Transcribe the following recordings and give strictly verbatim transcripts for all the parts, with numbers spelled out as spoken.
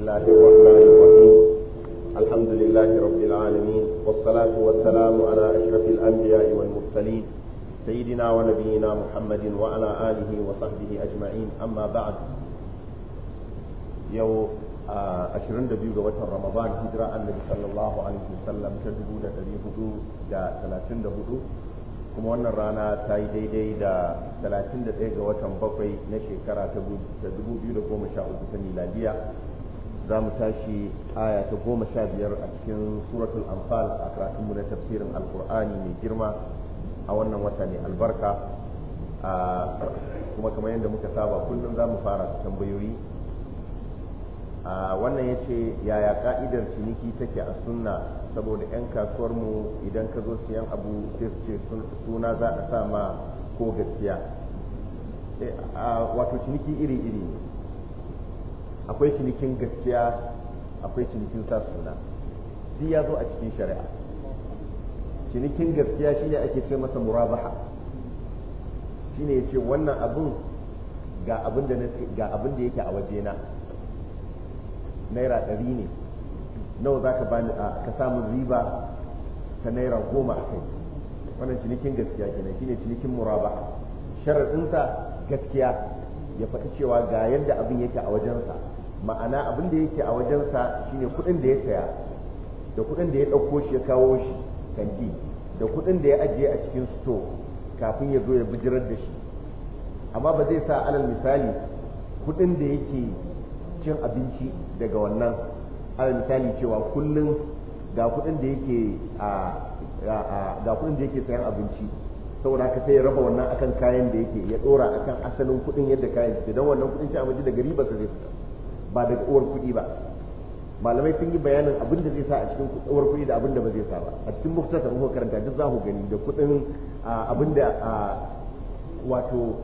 الله الرحمن الرحيم الحمد لله رب العالمين والصلاة والسلام على أشرف الأنبياء والمرسلين سيدنا ونبينا محمد وعلى آله وصحبه أجمعين أما بعد يوم ashirin da biyu ga watan Ramadan hijira annabi sallallahu alaihi wasallam ta dubu da ɗari hudu da talatin da hudu kuma wannan rana ta yi daidai da talatin da ɗaya ga watan bakwai na shekara ta dubu biyu da goma sha uku ta miladiya. Za mu tashi aya ta goma sha biyar a cikin suratul anfal a karatunmu na tafsirin alkur'ani mai girma a wannan wata ne albarka, kuma kamar yadda muka saba kullum za mu fara tambayoyi. Uh, wannan ya ce yaya ka'idar ciniki take a sunna, saboda 'yan kasuwarmu idan ka zo siyan abu sai su ce suna za a sa ma ko gaskiya. eh, uh, wato ciniki iri-iri ne, akwai cinikin gaskiya akwai cinikin sa suna, shi ya zo a cikin shari'a. Cinikin gaskiya shine ake ce masa murabaha, shine ya ce wannan abun ga abin da yake a wajena naira ɗari ne, nawa za ka bani a ka samun riba ta naira goma a kai. Wannan cinikin gaskiya kenan, shine cinikin muraba. Sharaɗinsa gaskiya, ya faɗi cewa ga yadda abin yake a wajensa, ma'ana abin da yake a wajensa shine kuɗin da ya saya da kuɗin da ya ɗauko shi ya kawo shi kanti da kuɗin da ya ajiye a cikin sto kafin ya zo ya bijirar da shi. Amma ba zai sa alal misali kuɗin da yake cin abinci daga wannan, alal misali cewa kullum ga kudin da yake a ga kudin da yake sayan abinci, saboda haka sai ya raba wannan akan kayan da yake ya dora akan asalin kudin yadda kayan suke, don wannan kudin cin abinci daga riba sa zai fita ba daga uwar kudi ba. Malamai sun yi bayanin abin da zai sa a cikin uwar kudi da abin da ba zai sa ba. A cikin muktasar muka karanta duk za ku gani da kudin abin da wato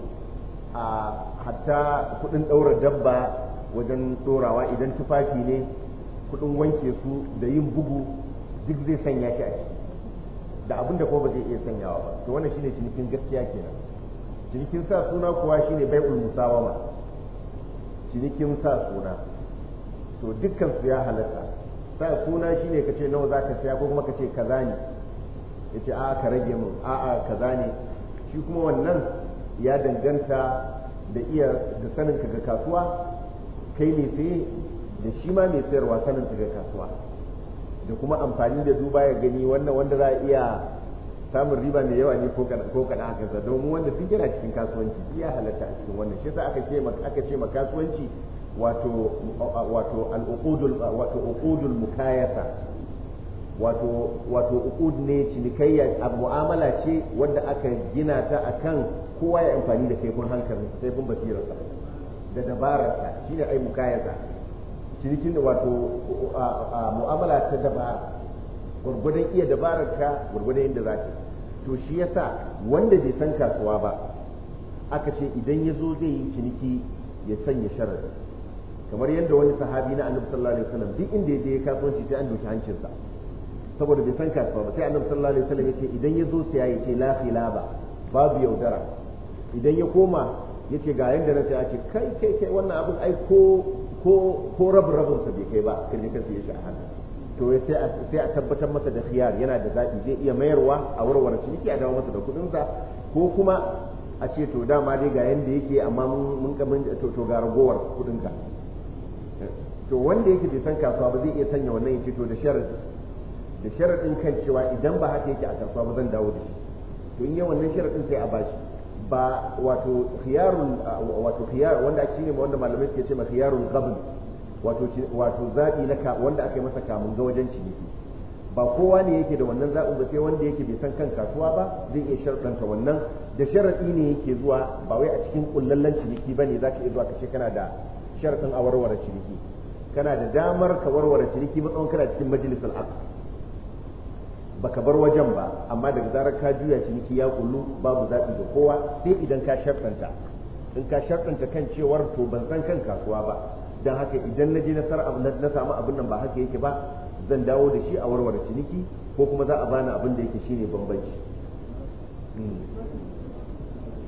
hatta kudin daura dabba wajen dorawa, idan tufafi ne kudin wanke su da yin bugu duk zai sanya shi a ciki, da abin da kuma ba zai iya sanyawa ba. To wannan shine cinikin gaskiya kenan. Cinikin sa suna kuwa shine bai'ul musawama, cinikin sa suna. To dukkan su ya halatta. Sa suna shine kace nawa zaka saya ko kuma kace kaza ne, yace a ka rage mun, a a kaza ne. Shi kuma wannan ya danganta da iya da sanin ka ga kasuwa, kai ne sai da shi ma mai sayarwa sanin ta ga kasuwa, da kuma amfani da duba ya gani wannan wanda za a iya samun riba mai yawa ne ko kana haka sa, domin wanda duk yana cikin kasuwanci ya halatta a cikin wannan. Shi yasa aka ce aka ce ma kasuwanci wato wato al-uqudul wato uqudul mukayasa, wato wato uqud ne cinikayya, mu'amala ce wanda aka gina ta akan kowa ya amfani da kaifin hankali, kaifin basirarsa da dabararsa, shi ne ai mukayasa. Cinikin da wato mu'amala ta dabara, gwargwadon iya dabararka gwargwadon inda za ka. To shi yasa wanda bai san kasuwa ba aka ce idan ya zo zai yi ciniki ya sanya sharadi, kamar yadda wani sahabi na annabi sallallahu alaihi wasallam duk inda ya je ya kasuwanci sai an doki hancinsa saboda bai san kasuwa ba. Sai annabi sallallahu alaihi wasallam ya ce idan ya zo sai ya ce la khilaba, babu yaudara. Idan ya koma ya ce ga yadda na ce kai kai kai wannan abin ai ko ko ko rabin rabin sa bai kai ba, kan ne kansa ya shi a hannu. To sai a sai a tabbatar masa da khiyar, yana da zaɓi, zai iya mayarwa a warware ciniki a dawo masa da kuɗin sa, ko kuma a ce to dama dai ga yanda yake amma mun mun to to ga ragowar kuɗin ka. To wanda yake bai san kasuwa ba zai iya sanya wannan ya ce to da sharadi da sharadin kan cewa idan ba haka yake a kasuwa ba zan dawo da shi. To in yi wannan sharadin sai a bashi ba wato khiyarun wato khiyar wanda ake ne wanda malamai suke ce ma khiyarun qabl, wato wato zabi na ka wanda aka yi masa kamun ga wajen ciniki. Ba kowa ne yake da wannan zabin ba, sai wanda yake bai san kan kasuwa ba zai iya sharɗanta wannan. Da sharadi ne yake zuwa, ba wai a cikin kullallen ciniki bane zaka iya zuwa kace kana da sharadin a warware ciniki. Kana da damar ka warware ciniki matsawon kana cikin majlisul aqd, baka bar wajen ba, amma daga zarar ka juya ciniki ya kullu babu zaɓi ga kowa sai idan ka sharɗanta. In ka sharɗanta kan cewar to ban san kan kasuwa ba, don haka idan na je na samu abin nan ba haka yake ba, zan dawo da shi a warware ciniki, ko kuma za a bani abin da yake shine bambanci.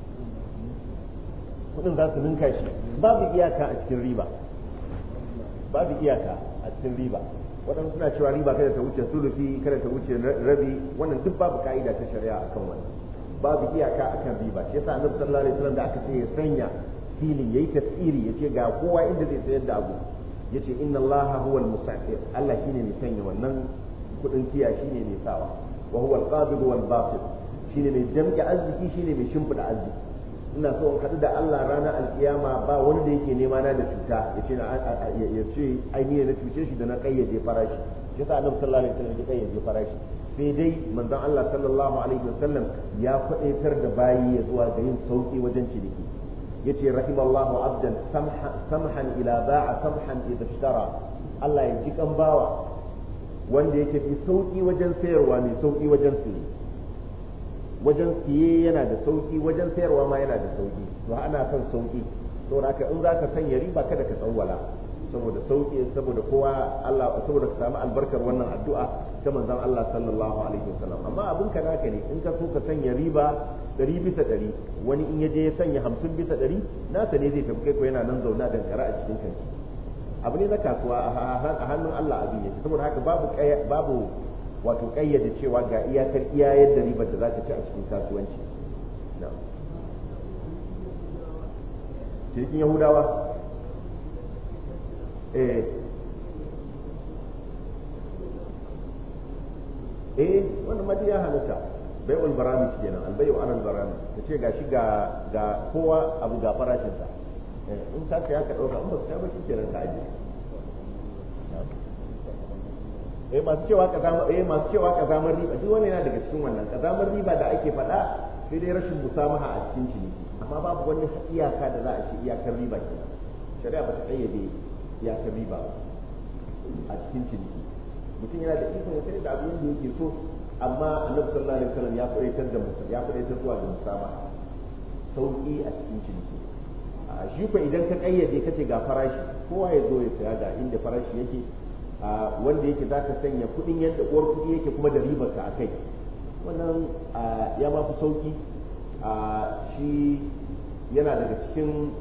Kudin za su ninka shi, babu iyaka a cikin riba. babu iyaka a cikin riba. Waɗansu suna cewa riba kada ta wuce sulufi, kada ta wuce rabi, wannan duk babu ka'ida ta shari'a akan wannan. Babu iyaka akan riba. Shi yasa Annabi sallallahu alaihi wasallam da aka ce ya sanya filin yayi tasiri yace ga kowa inda zai sayar da abu. Yace inna Allaha huwal musa'ir. Allah shine mai sanya wannan kudin kiya shine mai sawa. Wa huwal qabid wal basit. Shine mai damke arziki shine mai shimfida arziki. Ina so in haɗu da Allah ranar alkiyama ba wani da yake nema na da cuta ya ce ya ce ai ni na cuce shi da na kayyade farashi. Shi yasa Annabi sallallahu alaihi wasallam ya kayyade farashi. Sai dai manzon Allah sallallahu alaihi wasallam ya faɗaitar da bayi ya zuwa ga yin sauki wajen ciniki. Yace rahimallahu abdan samhan ila ba'a samhan idha ishtara. Allah ya ji kan bawa wanda yake fi sauki wajen sayarwa mai sauki wajen siye. Wajen siye yana da sauki, wajen sayarwa ma yana da sauki. To ana son sauki. Saboda haka in zaka sanya riba kada ka tsawwala. Saboda sauki, saboda kowa Allah, saboda ka samu albarkar wannan addu'a ta manzon Allah sallallahu alaihi wasallam. Amma abin ka naka ne in ka so ka sanya riba ɗari bisa ɗari, wani in ya je ya sanya hamsin bisa ɗari, nasa ne zai tafi kai ko yana nan zauna dankara a cikin kanki. Abu ne na kasuwa a hannun Allah abin yake. Saboda haka babu babu wato kayyade cewa ga iyakar iya yadda ribar da za ka ci a cikin kasuwanci. Cikin Yahudawa? Eh. Eh, wannan madi ya halatta. Bai'ul barami kenan, albayu alal barami. Kace gashi ga ga kowa abu ga farashin sa. Eh, in ka saya ka dauka, in ba ka ba kenan ka aje. eh masu cewa kazamar eh masu cewa kazamar riba duk wani yana daga cikin wannan kazamar riba da ake faɗa sai dai rashin musamaha a cikin ciniki amma babu wani iyaka da za a ce iyakar riba kenan shari'a ba ta kayyade iyakar riba a cikin ciniki mutum yana da ikon ya sai da abin da yake so amma annabi sallallahu alaihi wasallam ya faɗaitar da mutum ya faɗaitar zuwa ga musamaha sauki a cikin ciniki a shi ko idan ka kayyade kace ga farashi kowa ya zo ya saya ga inda farashi yake wanda yake za ka sanya kudin yadda uwar kudi yake kuma da ribar ka a kai wannan ya ma fi sauki shi yana daga cikin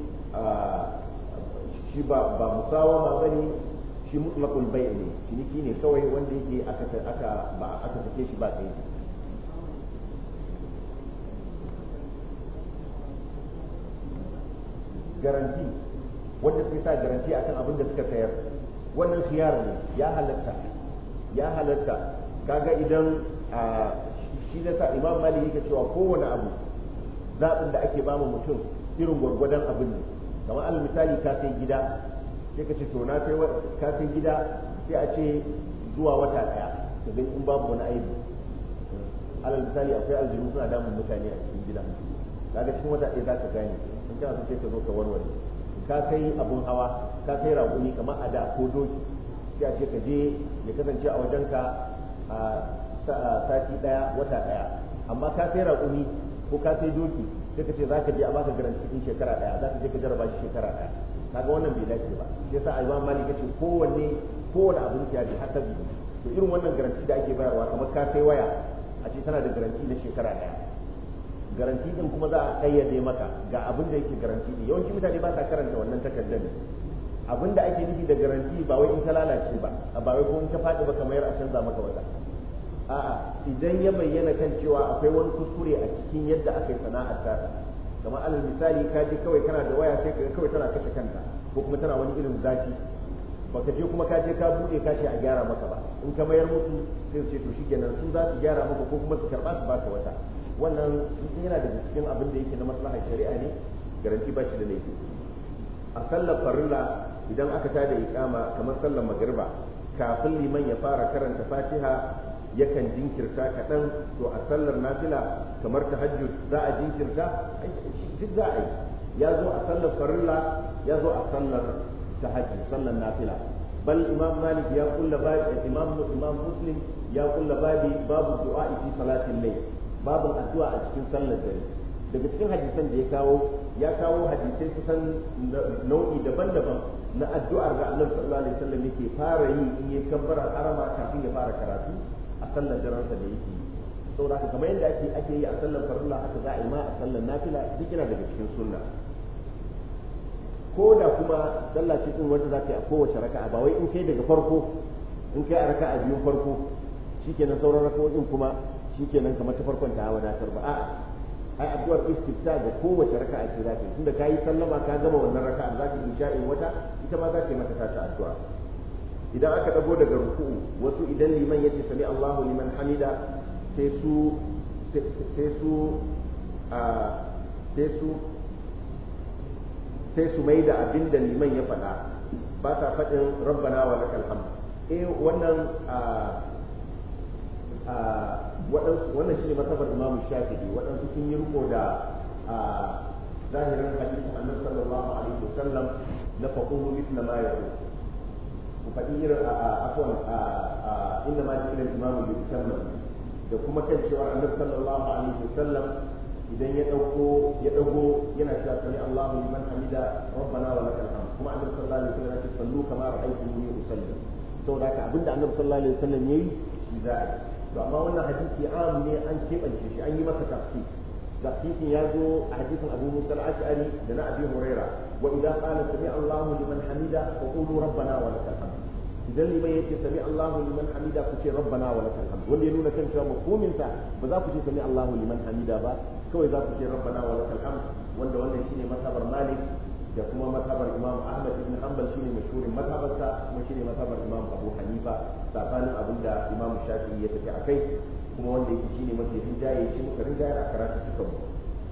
shi ba musawama bane shi mutlaqul bai' ne ciniki ne kawai wanda yake aka aka ba aka sake shi ba kai garanti wanda suke sa garanti akan abin da suka sayar wannan khiyar ne ya halatta ya halatta kaga idan shi da sa Imam Malik yake cewa kowane abu zaɓin da ake ba mutum irin gwargwadon abin ne kamar alal misali ka sai gida sai ka ce to na sai ka sai gida sai a ce zuwa wata daya ka gani in babu wani aibi alal misali akwai aljinu suna damun mutane a cikin gida kaga cikin wata ɗaya za ka gane in kana so sai ka zo ka warware ka kai abun hawa ka kai raƙumi kamar a da ko doki sai a ce ka je ya kasance a wajenka a sati ɗaya wata ɗaya amma ka kai raƙumi ko ka kai doki sai ka ce za ka je a baka garanti in shekara ɗaya za ka je ka jarraba shi shekara ɗaya kaga wannan bai dace ba shi yasa Imam Malik yace kowanne kowanne abin ya ji haka bi to irin wannan garanti da ake bayarwa kamar ka kai waya a ce tana da garanti na shekara ɗaya garanti din kuma za a kayyade maka ga abin da yake garanti din yawanci mutane ba sa karanta wannan takardar abin da ake nufi da garanti ba wai in ta lalace ba ba wai ko in ta faɗi ba kamar a canza maka wata a'a idan ya bayyana kan cewa akwai wani kuskure a cikin yadda aka yi sana'ar ta kamar alal misali ka je kawai kana da waya sai ka kawai tana kashe kanta ko kuma tana wani irin zafi baka je kuma ka je ka bude ka ce a gyara maka ba in ka mayar musu sai su ce to shikenan su za su gyara maka ko kuma su karba su baka wata wannan yana daga cikin abin da yake na maslahar shari'a ne garanti ba shi da laifi a sallar farilla idan aka tada iqama kamar sallar magriba kafin liman ya fara karanta fatiha yakan jinkirta kaɗan to a sallar nafila kamar tahajjud za a jinkirta duk za a yi ya zo a sallar farilla ya zo a sallar tahajjud sallar nafila bal imam malik ya kulla babi imam imam muslim ya kulla babi babu du'a fi salatin layl babu addu'a a cikin sallar dare daga cikin hadisan da ya kawo ya kawo hadisai kusan nau'i daban-daban na addu'ar da Annabi sallallahu alaihi wasallam yake fara yi in ya kabbara harama kafin ya fara karatu a sallar daren sa da yake saboda kamar yadda ake ake yi a sallar farilla haka za a yi ma a sallar nafila duk yana daga cikin sunna ko da kuma sallah ce din wanda za ka yi a kowace raka'a ba wai in kai daga farko in kai a raka'a biyun farko shikenan sauran raka'o'in kuma shikenan kamar ta farkon ta wadatar ba a'a ai addu'ar istifta da kowace raka'a ce za ka yi tunda ka yi sallama ka gama wannan raka'a za ka yi sha'in wata ita ma za ka yi mata ta addu'a idan aka dago daga ruku'u wasu idan liman yace sami Allahu liman hamida sai su sai su a sai su sai su mai da abin da liman ya faɗa ba sa faɗin rabbana wa lakal hamd eh wannan a a waɗansu wannan shine masabar Imam Shafi'i waɗansu sun yi riko da a zahirin hadisin Annabi sallallahu alaihi wasallam na faqulu mithla ma yaqul ku faɗi irin a afwan a inda ma jikin Imam Shafi'i da kuma kan cewa Annabi sallallahu alaihi wasallam idan ya dauko ya dago yana cewa sami Allahu liman hamida rabbana wa lakal hamd kuma Annabi sallallahu alaihi wasallam ya ce sallu kama ra'aytumuni usalli saboda haka abinda Annabi sallallahu alaihi wasallam yayi shi za a to amma wannan hadisi am ne an kebance shi an yi masa tafsir hadisin ya zo a hadisin Abu Musa al-Ash'ari da na Abi Huraira wa idza qala sami Allahu liman hamida fa qulu rabbana wa lakal hamd idan liman yake sami Allahu liman hamida ku ce rabbana wa lakal hamd wanda ya nuna kan cewa mafhumin sa ba za ku ce sami Allahu liman hamida ba kawai za ku ce rabbana wa lakal hamd wanda wannan shine mazhabar Malik da kuma mazhabar Imam Ahmad ibn Hanbal shine mashhurin mazhabar sa kuma shine mazhabar Imam Abu Hanifa sabanin abinda Imam Shafi'i ya tafi akai kuma wanda yake shine mafi rinjaye shi muka rinjaye a karatu cikin mu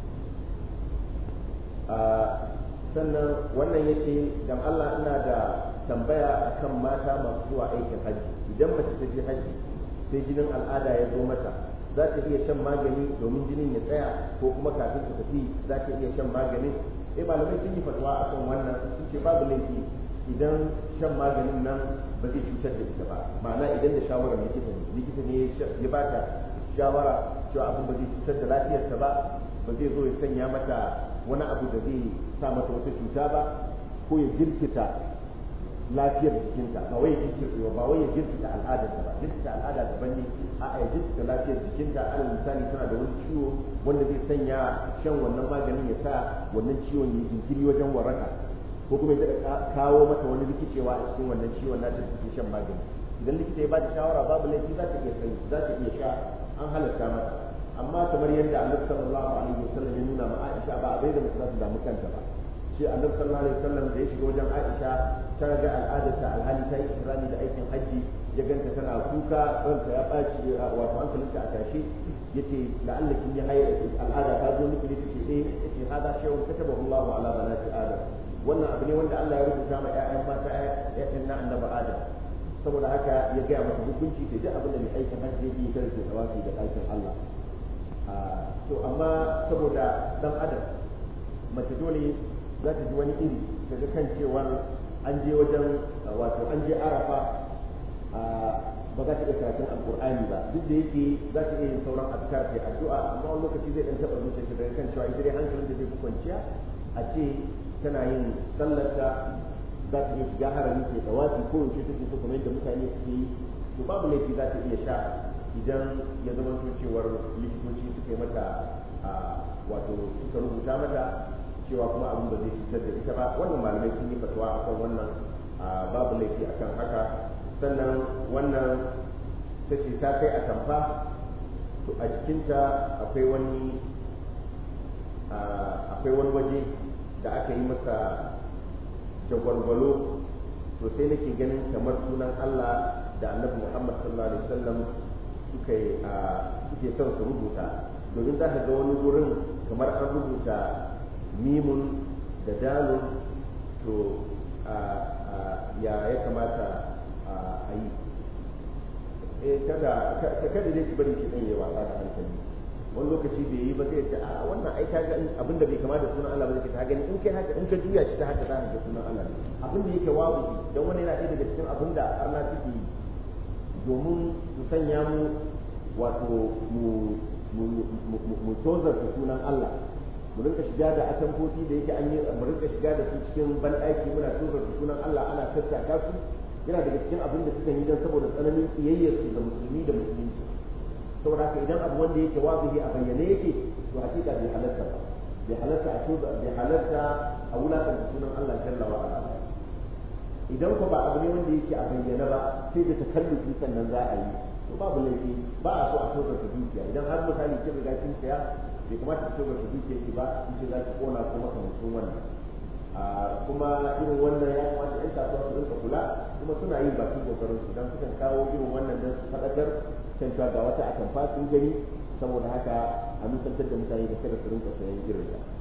sannan wannan yace dan Allah ina da tambaya akan mata masu zuwa aikin haji idan mace ta je haji sai jinin al'ada ya zo mata za ta iya shan magani domin jinin ya tsaya ko kuma kafin ta tafi za ta iya shan magani eh malamai sun yi fatwa akan wannan sun ce babu laifi idan shan maganin nan ba zai cutar da ita ba ma'ana idan da shawarar likita ne likita ne ya ba ta shawara cewa abin ba zai cutar da lafiyarta ba ba zai zo ya sanya mata wani abu da zai sa mata wata cuta ba ko ya jirkita lafiyar jikinta ba wai jirkita ba wai ya jirkita al'adarta ba jirkita al'ada daban ne a ya jirkita lafiyar jikinta alal misali tana da wani ciwo wanda zai sanya shan wannan maganin ya sa wannan ciwon ya jinkiri wajen waraka ko kuma ya kawo mata wani rikicewa a cikin wannan ciwon nata da shan magani idan likita ya ba ta shawara babu laifi za ta iya sai za ta iya sha an halatta mata amma kamar yadda Annabi sallallahu alaihi wasallam ya nuna ma Aisha ba bai da mutum za ta damu kanta ba shi Annabi sallallahu alaihi wasallam da ya shiga wajen Aisha ta ga al'adarta alhali ta yi ikrami da aikin haji ya ganta tana kuka ranka ya ɓaci wato hankalinta a tashi yace la'alla kin yi hayar al'ada ta zo miki ne tace eh yace hada shay'un katabahu Allahu ala banati adam wannan abu ne wanda Allah ya rubuta ma ƴaƴan mata ƴaƴan na annabi Adam saboda haka ya gaya mata hukunci sai duk abin da mai aikin hajji yake yi kada ke tawafi da ɗakin Allah to amma saboda dan adam mace dole za ta ji wani iri daga kan cewa an je wajen wato an je Arafa ba za ta iya karatun alkur'ani ba duk da yake za ta iya yin sauran azkar ta addu'a amma wani lokaci zai dan taɓa zuciyarta daga kan cewa ita dai hankalin da zai fi kwanciya a ce tana yin sallarta za ta iya shiga harami ke tsawafi ko yaushe take so kamar yadda mutane suke yi to babu laifi za ta iya sha idan ya zama cewar likitoci suka yi mata wato suka rubuta mata cewa kuma abin ba zai cutar da ita ba wannan malamai sun yi fatawa akan wannan babu laifi akan haka sannan wannan ta ce ta kai a tamfa to a cikinta akwai wani akwai wani waje da aka yi masa jagwalgwalo to sai nake ganin kamar sunan Allah da Annabi Muhammad sallallahu alaihi wasallam suka yi suke son su rubuta domin za ka ga wani wurin kamar an rubuta mimun da dalun to ya ya kamata a yi eh kada kada dai ki bari shi dan yayi wasa da hankali wani lokaci bai yi ba sai ce a wannan ai ka ga abinda bai kama da sunan Allah ba zai ta gani in kai haka in ka juya shi ta haka za ka ga sunan Allah abin da yake wabu dan wani yana ɗaya daga cikin abin da Allah take yi domin su sanya mu wato mu mu mu tozar sunan Allah mu rinka shiga da atamfofi da yake an yi mu rinka shiga da su cikin banɗaki muna tozar sunan Allah ana tattaka su yana daga cikin abin da suka yi dan saboda tsananin kiyayyar su da musulmi da musulunci saboda haka idan abu wanda yake wazihi a bayyane yake to hakika bai halatta ba bai halatta a tuba bai halatta a wulakanta sunan Allah jalla wa ala. Idan ko ba abu ne wanda yake a bayyana ba sai da takallufi sannan za a yi to babu laifi ba a so a tozar ta dukiya idan har misali kin riga kin saya bai kamata ki tozar ta dukiya ki ba in ce za ki kona ko makamancin wannan kuma irin wannan ya kamata yan kasuwa su rinka kula kuma suna yin bakin kokarin su dan sukan kawo irin wannan dan su faɗakar kan cewa ga wata atamfa sun gani saboda haka a nusantar da mutane da kada su rinka sayan irin ta.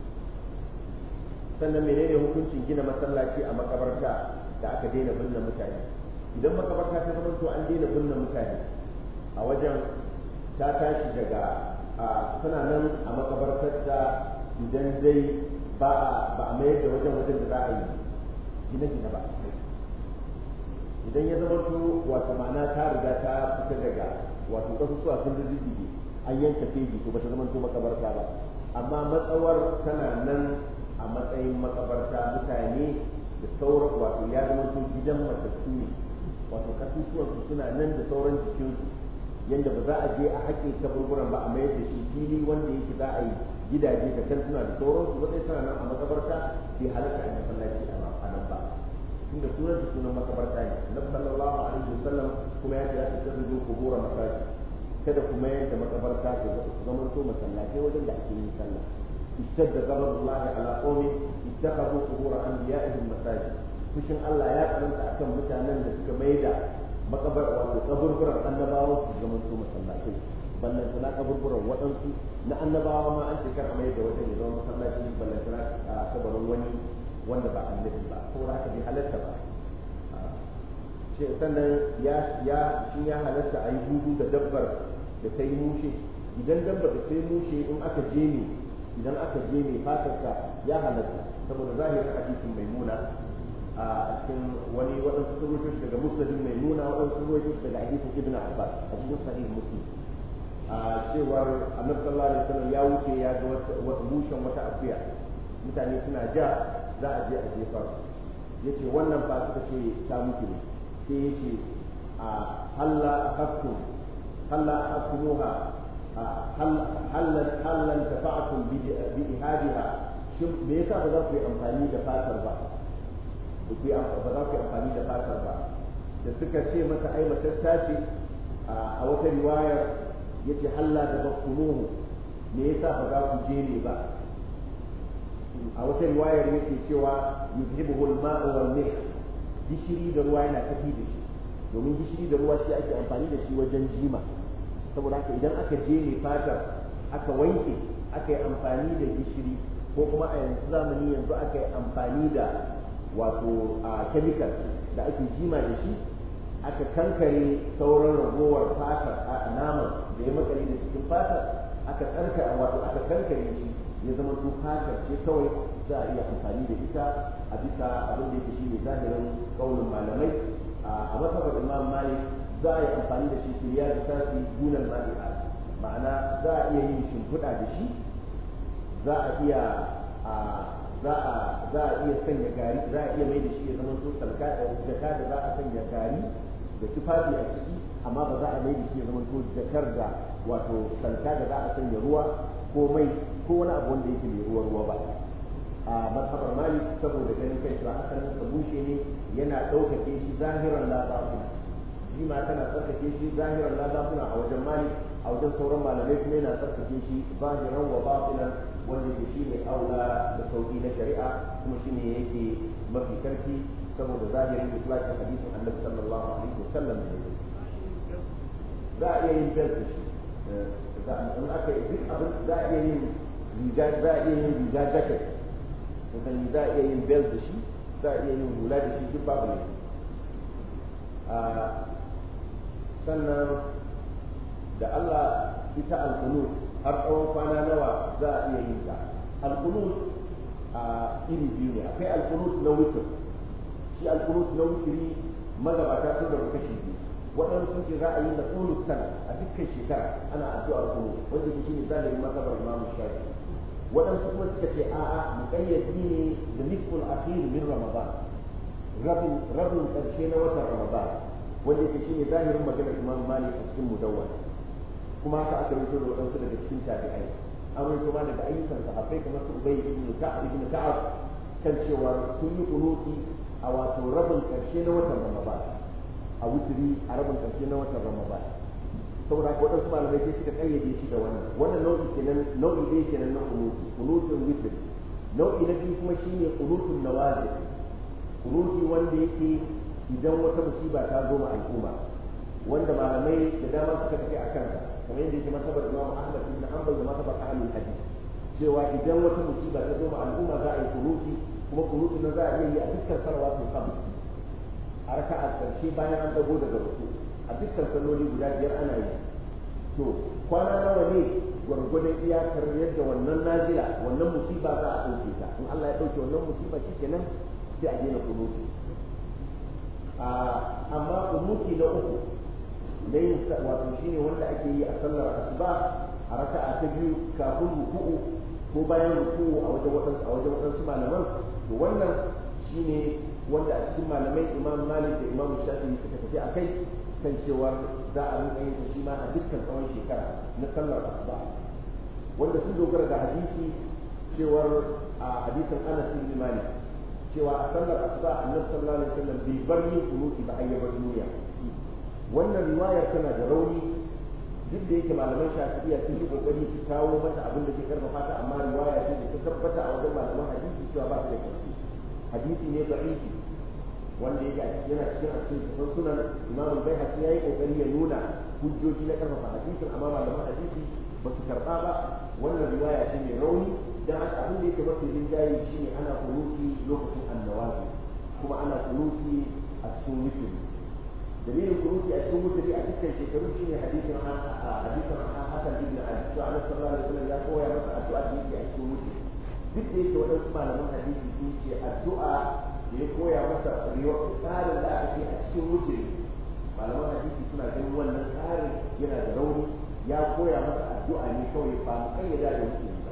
Sannan menene hukuncin gina masallaci a makabarta da aka daina binne mutane? Idan makabarta ta zama to an daina binne mutane a wajen ta tashi daga suna nan a makabartar da idan dai ba a mayar da wajen wajen da za a yi gine-gine ba idan ya zama to wato ma'ana ta riga ta fita daga wato kasusuwa sun riziki an yanka feji to ba ta zama to makabarta ba amma matsawar tana nan a matsayin makabarta mutane da sauran wato ya zama to gidan matattu ne wato kasusuwansu suna nan da sauran jikinsu yadda ba za a je a haƙe kaburburan ba a mayar da shi fili wanda yake za a yi gidaje da kantuna da sauransu wadai suna nan a makabarta bai halatta a masallaci a nan ba inda sunan su sunan makabarta ne na sallallahu alaihi wasallam kuma ya ce ya fitar da zuwa kubura masallaci kada kuma yadda makabarta ta zama to masallaci wajen da ake yin sallah ishtadda ghadabullahi ala qawmin ittakhadhu qubur anbiya'ihim masajid fushin Allah ya karanta akan mutanen da suka maida makabar wato kaburburan annabawa su zama to masallaci ballan sana kaburburan waɗansu na annabawa ma an ce kar a mai da wajen ya zama masallaci ballan sana a kabarin wani wanda ba annabi ba ko haka bai halatta ba sannan ya ya shi ya halatta a yi hudu da dabbar da ta yi mushe idan dabbar da ta yi mushe in aka je ne idan aka je ne fatarka ya halatta saboda zahirin hadisin maimuna a cikin wani waɗansu surutun daga musnadin maimuna waɗansu surutun daga hadisin ibn abbas a cikin sahih muslim a cewar annabi sallallahu alaihi wasallam ya wuce ya ga wata mushen wata akuya mutane suna ja za a je a jefa yace wannan fa suka ce ta mutu ne sai yace a halla akhaftum halla akhaftuha halla halla tafa'tum bi ihadiha shin me yasa ba za ku yi amfani da fatar ba ku yi ba za ku yi amfani da fatar ba da suka ce masa ai matar tashi a wata riwayar yace halla da bakumuhu me yasa ba za ku je ne ba a wata riwayar yake cewa yuzhibuhu al-ma'u wal milh gishiri da ruwa yana tafi da shi domin gishiri da ruwa shi ake amfani da shi wajen jima saboda haka idan aka je ne fatar aka wanke aka yi amfani da gishiri ko kuma a yanzu zamani yanzu aka yi amfani da wato a chemical da ake jima da shi aka kankare sauran ragowar fatar a naman da ya makare da cikin fatar aka tsarka wato aka kankare shi ya zama to fatar ce kawai za a iya amfani da ita a bisa abin da yake shine zahirin kaulin malamai a matsabar imam malik za a yi amfani da shi kiriya da tafi dunan ma'i'a ma'ana za a iya yin shimfiɗa da shi za a iya za a za a iya sanya gari za a iya mai da shi ya zama to salka jaka da za a sanya gari da tufafi a ciki amma ba za a mai da shi ya zama to jakar da wato salka da za a sanya ruwa ko mai ko wani abu wanda yake mai ruwa ruwa ba a mazhabar malik saboda ganin kai cewa asalin sa bushe ne yana ɗaukake shi zahiran lazafuna jima tana tsarkake shi zahiran lazafuna a wajen malik a wajen sauran malamai kuma yana tsarkake shi zahiran wa batinan wanda ke shi ne aula da sauki na shari'a kuma shi ne yake mafi karfi saboda zahirin islamin hadisin annabi sallallahu alaihi wasallam ne za a iya yin bel da shi in aka yi duk abin za a iya yin riga za a iya yin riga jacket kusan za a iya yin bel da shi za a iya yin hula da shi duk babu ne sannan da Allah ita alkunut har tsawon kwana nawa za a iya yin ta alkunut a iri biyu ne akwai alkunut na wutar shi alkunut na wutiri magabata sun rabu kashi biyu waɗansu sun ce za a yi na kunut sana a dukkan shekara ana addu'ar kunut wanda ke shine zahirin mazhabar imamu shafi waɗansu kuma suka ce a'a muƙayyadi ne da nisful akhir min ramadan rabin rabin ƙarshe na watan ramadan wanda ke shine zahirin maganar imam malik a cikin mudawwana kuma haka aka rubuta da waɗansu daga cikin tabi'ai an rubuta ma daga ayyukan sahabbai kamar su ubay ibn ka'ab ibn ka'ab kan cewa sun yi kunuti a wato rabin karshe na watan Ramadan a wuturi a rabin karshe na watan Ramadan saboda ko wadansu malamai sai suka kayyade shi da wannan wannan nau'i kenan nau'i ɗaya kenan na kunuti kunutun witr nau'i na biyu kuma shine kunutun nawazil kunuti wanda yake idan wata musiba ta zo ma al'umma wanda malamai da dama suka tafi a kansa kamar yadda yake masabar Imam Ahmad ibn Hanbal da masabar Ahlul Hadith cewa idan wata musiba ta zo ma al'umma za a yi kunuti kuma kunutin nan za a iya yi a dukkan salawatul khams a raka'a karshe bayan an dago daga ruku a dukkan salloli guda biyar ana yi to kwana nawa ne gwargwadon iyakar yadda wannan nazila wannan musiba za a ɗauke ta in Allah ya ɗauke wannan musiba shikenan sai a daina kunuti amma kunuti na uku na yin wato shine wanda ake yi a sallar asuba a raka'a ta biyu kafin ruku'u ko bayan ruku'u a wajen waɗansu a wajen waɗansu malaman to wannan shine wanda a cikin malamai Imam Malik da Imam Shafi'i suka tafi a kai kan cewa za a rinka yin shi ma a dukkan tsawon shekara na sallar asuba wanda sun dogara da hadisi cewar a hadisin Anas ibn Malik cewa a sallar asuba Annabi sallallahu alaihi wasallam bai bar yin kunuti ba ayyabar duniya wannan riwayar tana da rauni duk da yake malaman shafi'iyya sun yi kokari su kawo mata abin da ke karfafa ta amma riwaya ce da ta tabbata a wajen malaman hadisi cewa ba su da karfi hadisi ne da'ifi wanda yake a cikin yana cikin a cikin sunan Imam Al-Baihaqi yayi kokari ya nuna hujjoji na karfafa hadisin amma malaman hadisi ba su karba ba wannan riwaya ce mai rauni dan haka abin da yake mafi rinjaye shine ana kunuti lokacin annawazi kuma ana kunuti a cikin witr dalilin kunuti a cikin wuturi a dukkan shekaru shine hadisin hadisin Hasan ibn Ali to Annabi sallallahu alaihi wasallam ya koya masa addu'a da yake a cikin wuturi duk da yake wadansu malaman hadisi sun ce addu'a da ya koya masa tsarin da aka ce a cikin wuturi malaman hadisi suna ganin wannan tsarin yana da rauni ya koya masa addu'a ne kawai ba mu kayyada da wuturi ba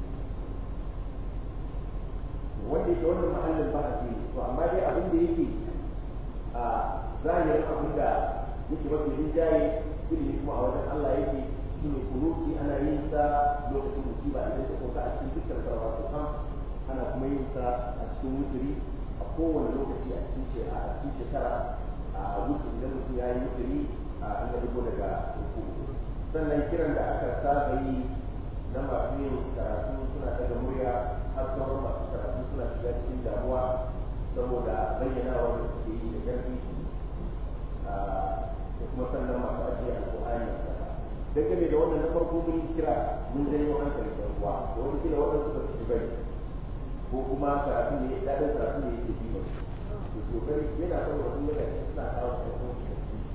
wanda yake wannan mahallin ba a ce to amma dai abin da yake a zahirin abin da yake mafi rinjaye ilimi kuma a wajen Allah yake shi ne kunuti ana yin sa lokacin musiba idan ta sauka a cikin dukkan salawatu kam ana kuma yin sa a cikin wuturi a kowane lokaci a cikin a cikin shekara a wuturi idan mutum ya yi wuturi a inda dubo daga uku sannan kiran da aka saba yi na masu yin karatu suna daga murya har sauran masu karatu suna shiga cikin damuwa saboda bayyanawar da suke yi da ƙarfi da kuma sannan masu ajiye alƙur'ani a ƙasa dangane da wannan na farko mun kira mun janyo hankali da ruwa da wani kila waɗansu ba su bari ko kuma karatu ne daɗin karatu ne yake biyu to kokari yana saboda sun yaga suna kawo da kuma shi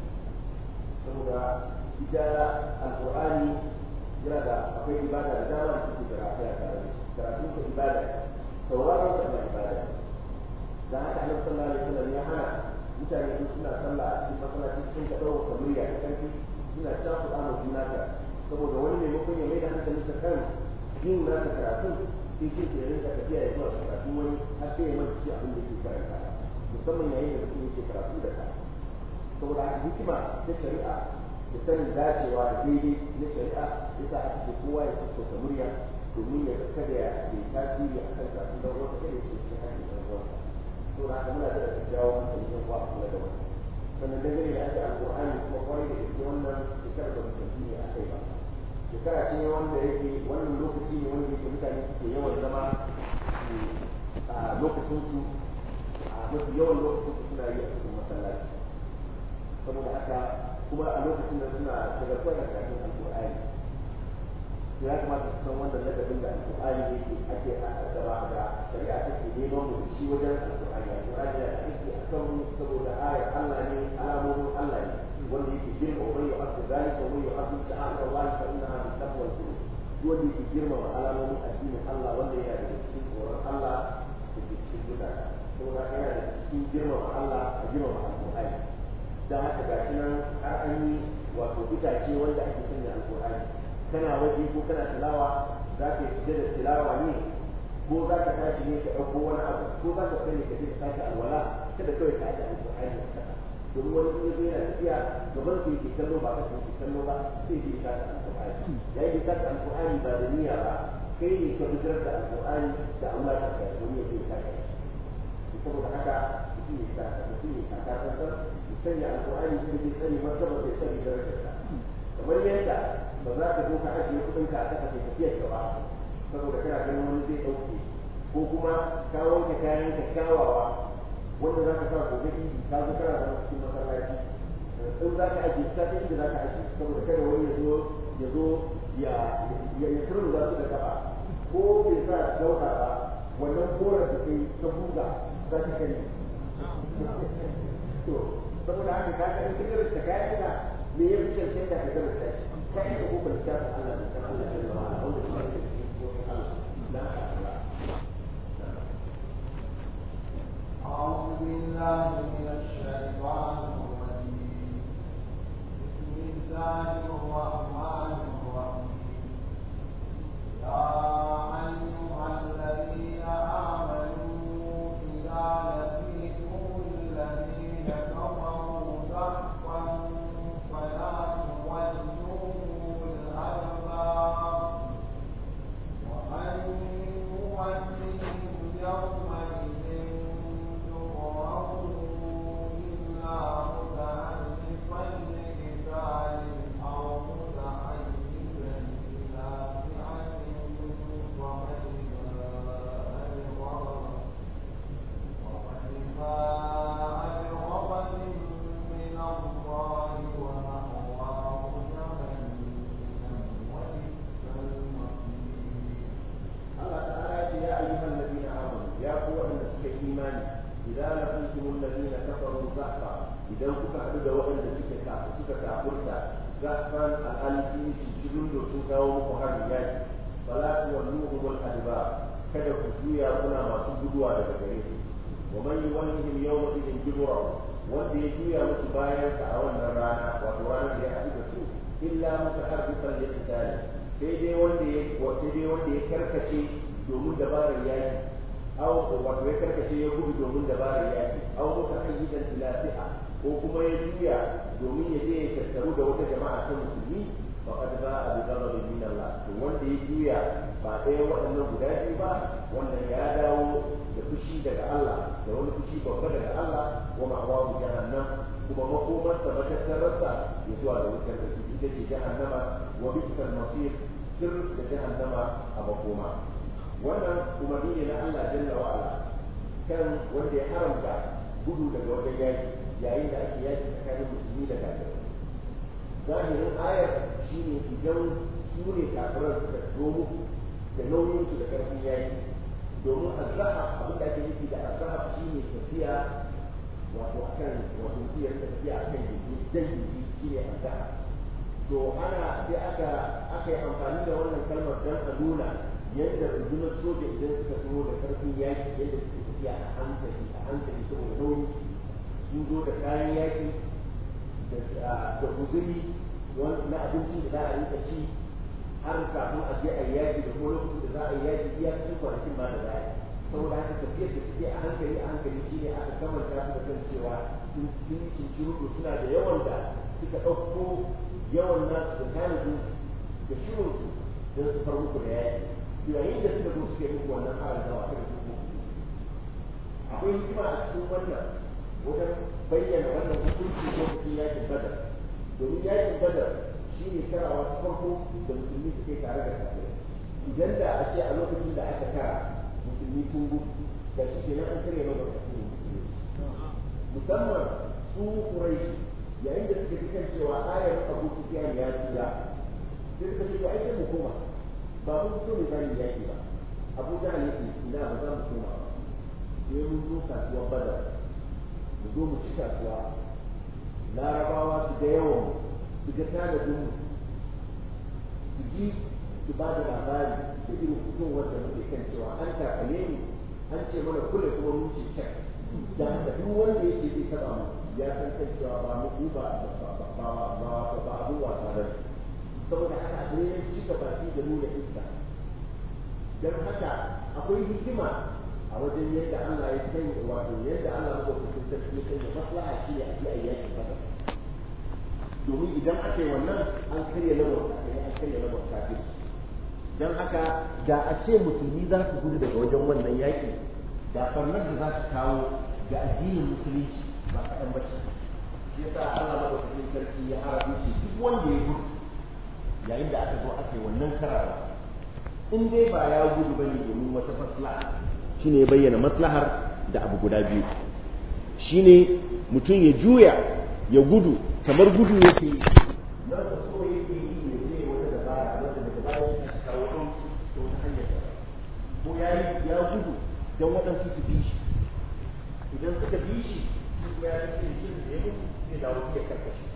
saboda ita alƙur'ani yana da akwai ibada da dama da suke da rafiya tare da karatun ta ibada sauraron ta na ibada da haka annabi sallallahu alaihi wasallam ya hana mutane su suna sallah a cikin masallaci cikin ka dawo ka murya da karfi suna shafu da juna ka saboda wani maimakon ya mai da hankali ta kan yin nasa karatu sai ke ke rinka tafiya ya zuwa karatu wani har sai ya manta ci abin da yake karanta musamman yayin da mutum yake karatu da ka saboda haka hikima ta shari'a da sanin dacewa da daidai na shari'a yasa aka ce kowa ya sassauta murya domin ya kada ya yi tasiri a kan karatu don wata kada ya ce ci hakkin ɗan uwansa to da haka muna da jawo hankali ɗan uwa a kula da wani sannan dangane da ake alƙur'ani kuma kwarai da gaske wannan shekarar da mutum ne a kai ba shekara ce wanda yake wannan lokaci ne wanda yake mutane suke yawan zama a lokacin su a mafi yawan lokacin su suna yi a cikin masallaci saboda haka kuma a lokacin da suna shagaltuwa da karatun alƙur'ani to ya kamata su san wannan ladabin da alƙur'ani yake ake a gaba da shari'a take neman mu shi wajen alƙur'ani alƙur'ani da ake a kan saboda ayar Allah ne alamomin Allah ne wanda yake girma wani ya hasu zalika wani ya hasu sha'a'ar Allah fa innaha min taqwal qulub duk wanda yake girma alamomin addinin Allah wanda yana da cikin tsoron Allah da ke cikin mutane saboda yana da cikin girma Allah a girma alƙur'ani dan haka gashi nan har an yi wato itace wanda ake sanya alƙur'ani kana waje ko kana tilawa za ka yi da tilawa ne ko za ka tashi ne ka ɗauko wani abu ko za ka kai ka je ka tashi alwala kada kawai ka aje alƙur'ani a kasa domin wani kuma zai yana tafiya gaban su yake kallo ba kasa yake kallo ba sai ya tashi alƙur'ani yayin da tashi alƙur'ani ba da niyya ba kai ne ka fitar da alƙur'ani da Allah ta kai wani ya ce ka kai saboda haka mutum ya sa mutum ya sa ka san ya sanya alƙur'ani da zai tsare martaba zai tsare darajarsa kamar yadda ba za ka zo ka ajiye kuɗin ka a ƙasa kai tafiyar ka ba saboda kana ganin wani zai ɗauke ko kuma ka wanke kayan ka kyawawa wanda za ka sa gobe idi ka zo kana zama cikin masallaci in za ka ajiye ka ta inda za ka ajiye saboda kada wani ya zo ya zo ya ya ya turun za su da kafa ko bai sa dauka ba wannan koren da kai ta buga za ta kare to saboda haka ka ga in kira ta kai ka me ya fi cancanta ka gama ta kai ka ko ban ta Allah da Allah ya rawa wanda shi ne cikin Allah la Allah أعوذ بالله من الشيطان الرجيم بسم الله الرحمن الرحيم يا أيها الذين آمنوا إذا لقيتم الذين كفروا زحفا فلا تولوهم الأدبار ومن يولهم يومئذ idan kuka haɗu da waɗanda suka kafa suka kafurta zafan al'alci cikin da sun kawo muku harin yaki fala tu walluhum al-adbar kada ku juya kuna masu guduwa daga gare su wa man yuwallihim yawma idin dubura wanda ya juya musu bayan sa a wannan rana wato ranar da ya haɗu da su illa mutaharrifan liqitali sai dai wanda ya sai dai wanda ya karkace domin dabarar yaki aw wato ya karkace ya gudu domin dabarar yaki aw mutahayyidan ila fi'a ko kuma ya juya domin ya je ya tattaru da wata jama'a ta musulmi faqad ba'a bi ghadabin min Allah to wanda ya juya ba ɗaya waɗannan guda biyu ba wannan ya dawo da fushi daga Allah da wani fushi babba daga Allah wa ma'awahu jahannam kuma makomarsa matattararsa ya zuwa da wutar da ita ce jahannama wa bi'sal masir sir da jahannama a makoma wannan umarni ne na Allah jalla wa ala kan wanda ya haramta gudu daga wajen yaki yayin da ake yaki tsakanin musulmi da kafirai zahirin ayar shine idan su ne kafiran suka zo muku da nauyin su da karfin yaki domin azzaha abin da ake nufi da azzaha shine tafiya wato akan wato tafiyar tafiya akan gindi dan gindi shine azzaha to ana sai aka aka yi amfani da wannan kalmar dan a nuna yadda rundunar soja idan suka zo da karfin yaki yadda suke tafiya a hankali a hankali saboda nauyi sun zo da kayan yaki da guzuri na abinci da za a rika ci har kafin a je a yi yaki da kuma lokacin da za a yi yaki iya cikin kwanakin ma da za a yi saboda haka tafiyar da suke a hankali a hankali shi ne aka kamanta su da kan cewa sun cincin suna da yawan da suka ɗauko yawan nasu da tanadin da shirinsu don su far muku da yaki yayin da suka zo suke muku wannan harin da wa kada su muku akwai hikima a cikin wannan wajen bayyana wannan hukunci lokacin yakin badar domin yakin badar shi ne karawa ta farko da musulmi suke tare da kafirai idan da a ce a lokacin da aka kara musulmi sun gudu da shi kenan an karya maka kafin musulmi musamman su kuraishi yayin da suka fi kan cewa ayar abu sufiyan ya tsira sai suka ce ai sai mu koma ba mun fito ne zan yaki ba abu da ne ce ina ba za mu koma ba sai mun zo kasuwar badar mu zo mu ci kasuwa larabawa su ga yawan su ga tanadin mu su ji su ba da labari da irin fitowar da muke kan cewa an takale ni an ce mana kula kuma mun ce can da haka duk wanda yake zai taba mu ya san kan cewa ba mu ba ba ba ba abin wasa ba saboda haka a ne cika baki da nuna iska don haka akwai hikima a wajen yadda Allah ya sanya wato yadda Allah ya kusa sarki ya sanya maslaha shi ne a ji ayyakin fata domin idan aka yi wannan an karya labar kafin an karya labar kafin don haka da a ce musulmi za su gudu daga wajen wannan yaƙi da farnar da za su kawo ga addinin musulunci ba kaɗan ba ce shi yasa Allah madaukakin sarki ya harabu shi duk wanda ya gudu yayin da aka zo aka yi wannan karawa in dai ba ya gudu bane domin wata maslaha shine ya bayyana maslahar da abu guda biyu shine mutum ya juya ya gudu kamar gudu yake yi na da so yake yi ya je wata dabara wanda daga baya ya kawo ɗan to ta hanyar ko ya yi ya gudu don waɗansu su bi shi idan suka bi shi kuma ya fi shirin da ya mutu zai dawo ya karkashi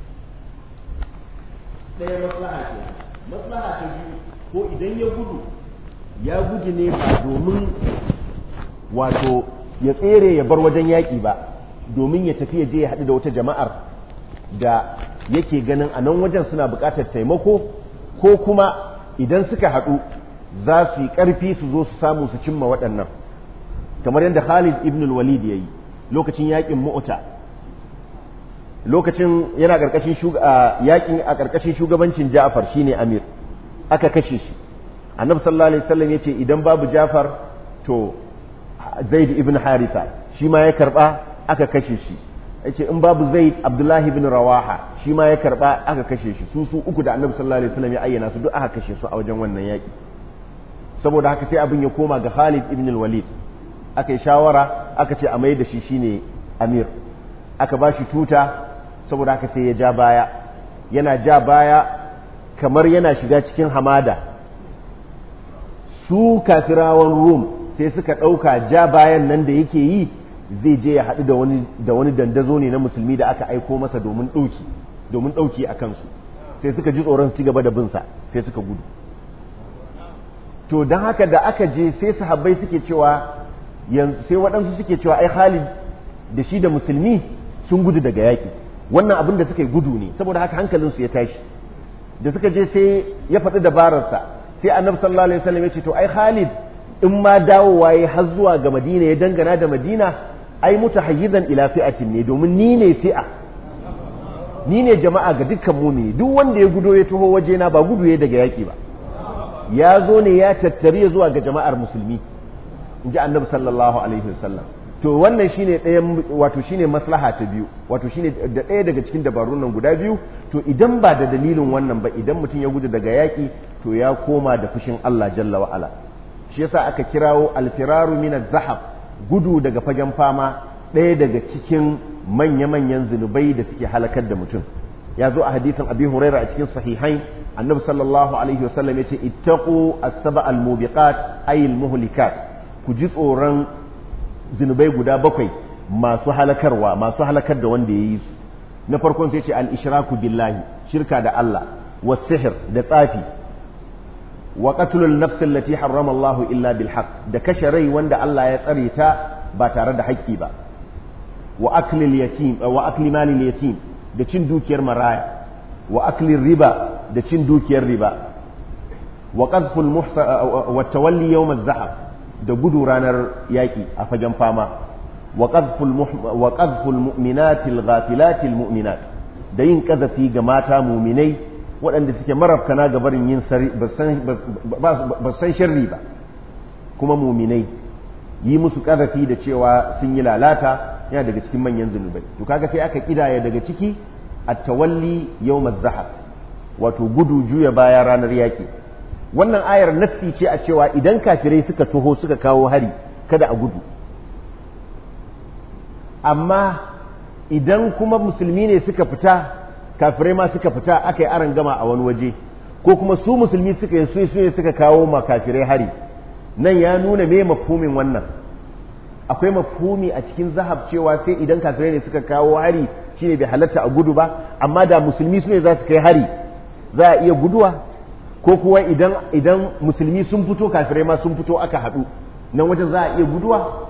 ɗaya maslaha ce maslaha ta biyu ko idan ya gudu ya gudu ne ba domin wato ya tsere ya bar wajen yaƙi ba domin ya tafi ya je ya haɗu da wata jama'ar da yake ganin a nan wajen suna buƙatar taimako ko kuma idan suka haɗu za su yi ƙarfi su zo su samu su cimma waɗannan kamar yadda Khalid ibn al-Walid ya yi lokacin yaƙin Mu'ta lokacin yana ƙarƙashin yaƙin a ƙarƙashin shugabancin Ja'far shine Amir aka kashe shi Annabi sallallahu alaihi wasallam yace idan babu Ja'far to Zaid ibn Haritha shi ma ya karba aka kashe shi yace in babu Zaid Abdullah ibn Rawaha shi ma ya karba aka kashe shi su su uku da Annabi sallallahu alaihi wasallam ya ayyana su duk aka kashe su a wajen wannan yaƙi saboda haka sai abin ya koma ga Khalid ibn al-Walid aka yi shawara aka ce a mai da shi shine Amir aka ba shi tuta saboda haka sai ya ja baya yana ja baya kamar yana shiga cikin hamada su kafirawan Rum sai suka ɗauka ja bayan nan da yake yi zai je ya haɗu da wani da wani dandazo ne na musulmi da aka aiko masa domin ɗauki domin ɗauki a kansu sai suka ji tsoron ci gaba da binsa sai suka gudu to don haka da aka je sai sahabbai suke cewa sai waɗansu suke cewa ai Khalid da shi da musulmi sun gudu daga yaƙi wannan abin da suka yi gudu ne saboda haka hankalinsu ya tashi da suka je sai ya faɗi dabararsa sai annabi sallallahu alaihi wasallam ya ce to ai Khalid in ma dawowa ya har zuwa ga Madina ya dangana da Madina ai mutahayyizan ila fi'atin ne domin ni ne fi'a ni ne jama'a ga dukkan mu'mini duk wanda ya gudo ya taho waje na ba gudu ya daga yaƙi ba ya zo ne ya tattare zuwa ga jama'ar musulmi in ji annabi sallallahu alaihi wasallam to wannan shine ɗayan wato shine maslaha ta biyu wato shine da ɗaya daga cikin dabarun nan guda biyu to idan ba da dalilin wannan ba idan mutum ya gudu daga yaƙi to ya koma da fushin Allah jalla wa ala shi yasa aka kirawo alfiraru min az-zahab gudu daga fagen fama ɗaya daga cikin manya-manyan zunubai da suke halakar da mutum ya zo a hadisin Abi Hurairah a cikin sahihain annabi sallallahu alaihi wasallam yace ittaqu as-sab'a al-mubiqat ay al-muhlikat ku ji tsoron zinubai guda bakwai masu halakarwa masu halakar da wanda yayi su na farkon sai ce al-ishraku billahi shirka da Allah was-sihr da tsafi wa qatlul nafs allati harrama Allah illa bil haqq da kashe rai wanda Allah ya tsare ta ba tare da haƙƙi ba wa aklil yatim wa akli malil yatim da cin dukiyar maraya wa aklir riba da cin dukiyar riba wa qadful muhsa wa tawalli yawm az-zahab da gudu ranar yaki a fagen fama wa qadful wa qadful mu'minatil ghafilatil mu'minat da yin kazafi ga mata mu'minai waɗanda suke marafkana ga barin yin ba san sharri ba kuma mu'minai yi musu kazafi da cewa sun yi lalata yana daga cikin manyan zunubai to kaga sai aka kidaya daga ciki at-tawalli yawm az-zahab wato gudu juya baya ranar yaki wannan ayar nassi ce a cewa idan kafirai suka toho suka kawo hari kada a gudu amma idan kuma musulmi ne suka fita kafirai ma suka fita aka yi aron gama a wani waje ko kuma su musulmi suka yi su ne suka kawo ma kafirai hari nan ya nuna me mafhumin wannan akwai mafhumi a cikin zahab cewa sai idan kafirai ne suka kawo hari shine bai halatta a gudu ba amma da musulmi su ne za su kai hari za a iya guduwa ko kuwa idan idan musulmi sun fito kafirai ma sun fito aka haɗu nan wajen za a iya guduwa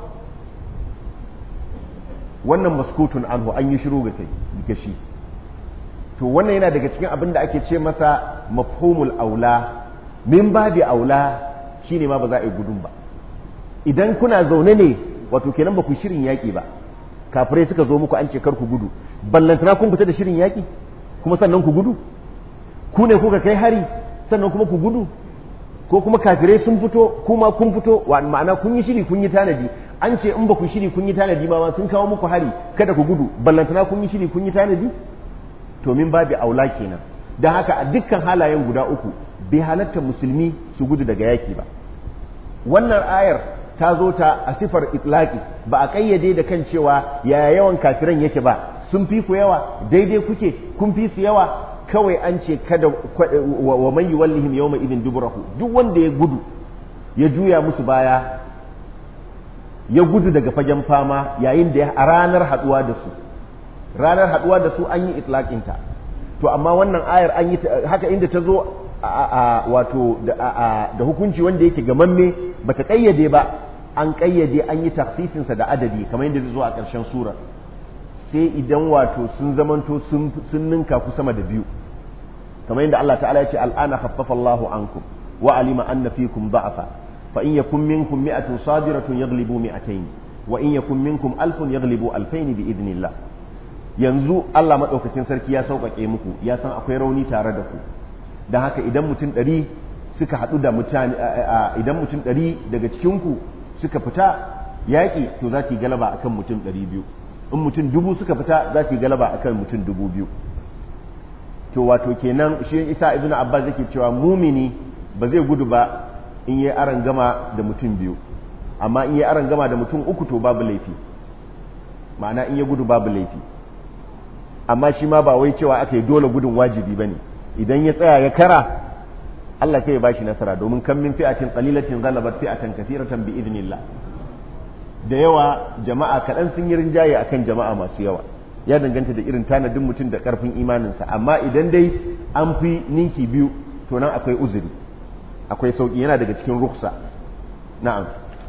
wannan maskutun anhu an yi shiru ga kai shi to wannan yana daga cikin abin da ake ce masa mafhumul aula min babi aula shine ma ba za a yi gudun ba idan kuna zaune ne wato kenan ba ku shirin yaƙi ba kafirai suka zo muku an ce kar ku gudu ballantana kun fita da shirin yaƙi kuma sannan ku gudu ku ne kuka kai hari sannan kuma ku gudu ko kuma kafirai sun fito kuma kun fito wa ma'ana kun yi shiri kun yi tanadi an ce in ba ku shiri kun yi tanadi ma sun kawo muku hari kada ku gudu ballantana kun yi shiri kun yi tanadi to min babu aula kenan dan haka a dukkan halayen guda uku bai halatta musulmi su gudu daga yaki ba wannan ayar ta zo ta a sifar itlaqi ba a kayyade da kan cewa yaya yawan kafiran yake ba sun fi ku yawa daidai kuke kun fi su yawa kawai an ce kada wa man yuwallihim yawma idin duburahu duk wanda ya gudu ya juya musu baya ya gudu daga fagen fama yayin da a ranar haduwa da su ranar haduwa da su an yi itlaqin ta to amma wannan ayar an yi haka inda ta zo a wato da hukunci wanda yake gamamme bata kayyade ba an kayyade an yi taksisin sa da adadi kamar yadda zai zo a ƙarshen sura sai idan wato sun zamanto sun ninka ku sama da biyu kamar yadda Allah ta'ala ya ce al'ana khaffafa Allahu ankum wa alima anna fikum da'afa fa in yakum minkum mi'atun sabiratun yaghlibu mi'atayn wa in yakum minkum alfun yaghlibu alfayn bi idnillah yanzu Allah madaukakin sarki ya sauƙaƙe muku ya san akwai rauni tare da ku dan haka idan mutum ɗari suka haɗu da mutane idan mutum ɗari daga cikin ku suka fita yaƙi to za ki galaba akan mutum ɗari biyu in mutum dubu suka fita za ki galaba akan mutum dubu biyu to wato kenan shi isa ibnu abbas yake cewa mumini ba zai gudu ba in yi aran gama da mutum biyu amma in yi aran gama da mutum uku to babu laifi ma'ana in ya gudu babu laifi amma shi ma ba wai cewa aka yi dole gudun wajibi bane idan ya tsaya ya kara Allah sai ya bashi nasara domin kan min fi'atin qalilatin ghalabat fi'atan kathiratan bi idnillah da yawa jama'a kaɗan sun yi rinjaye akan jama'a masu yawa ya danganta da irin tanadin mutum da ƙarfin imaninsa amma idan dai an fi ninki biyu to nan akwai uzuri akwai sauƙi yana daga cikin ruksa na'am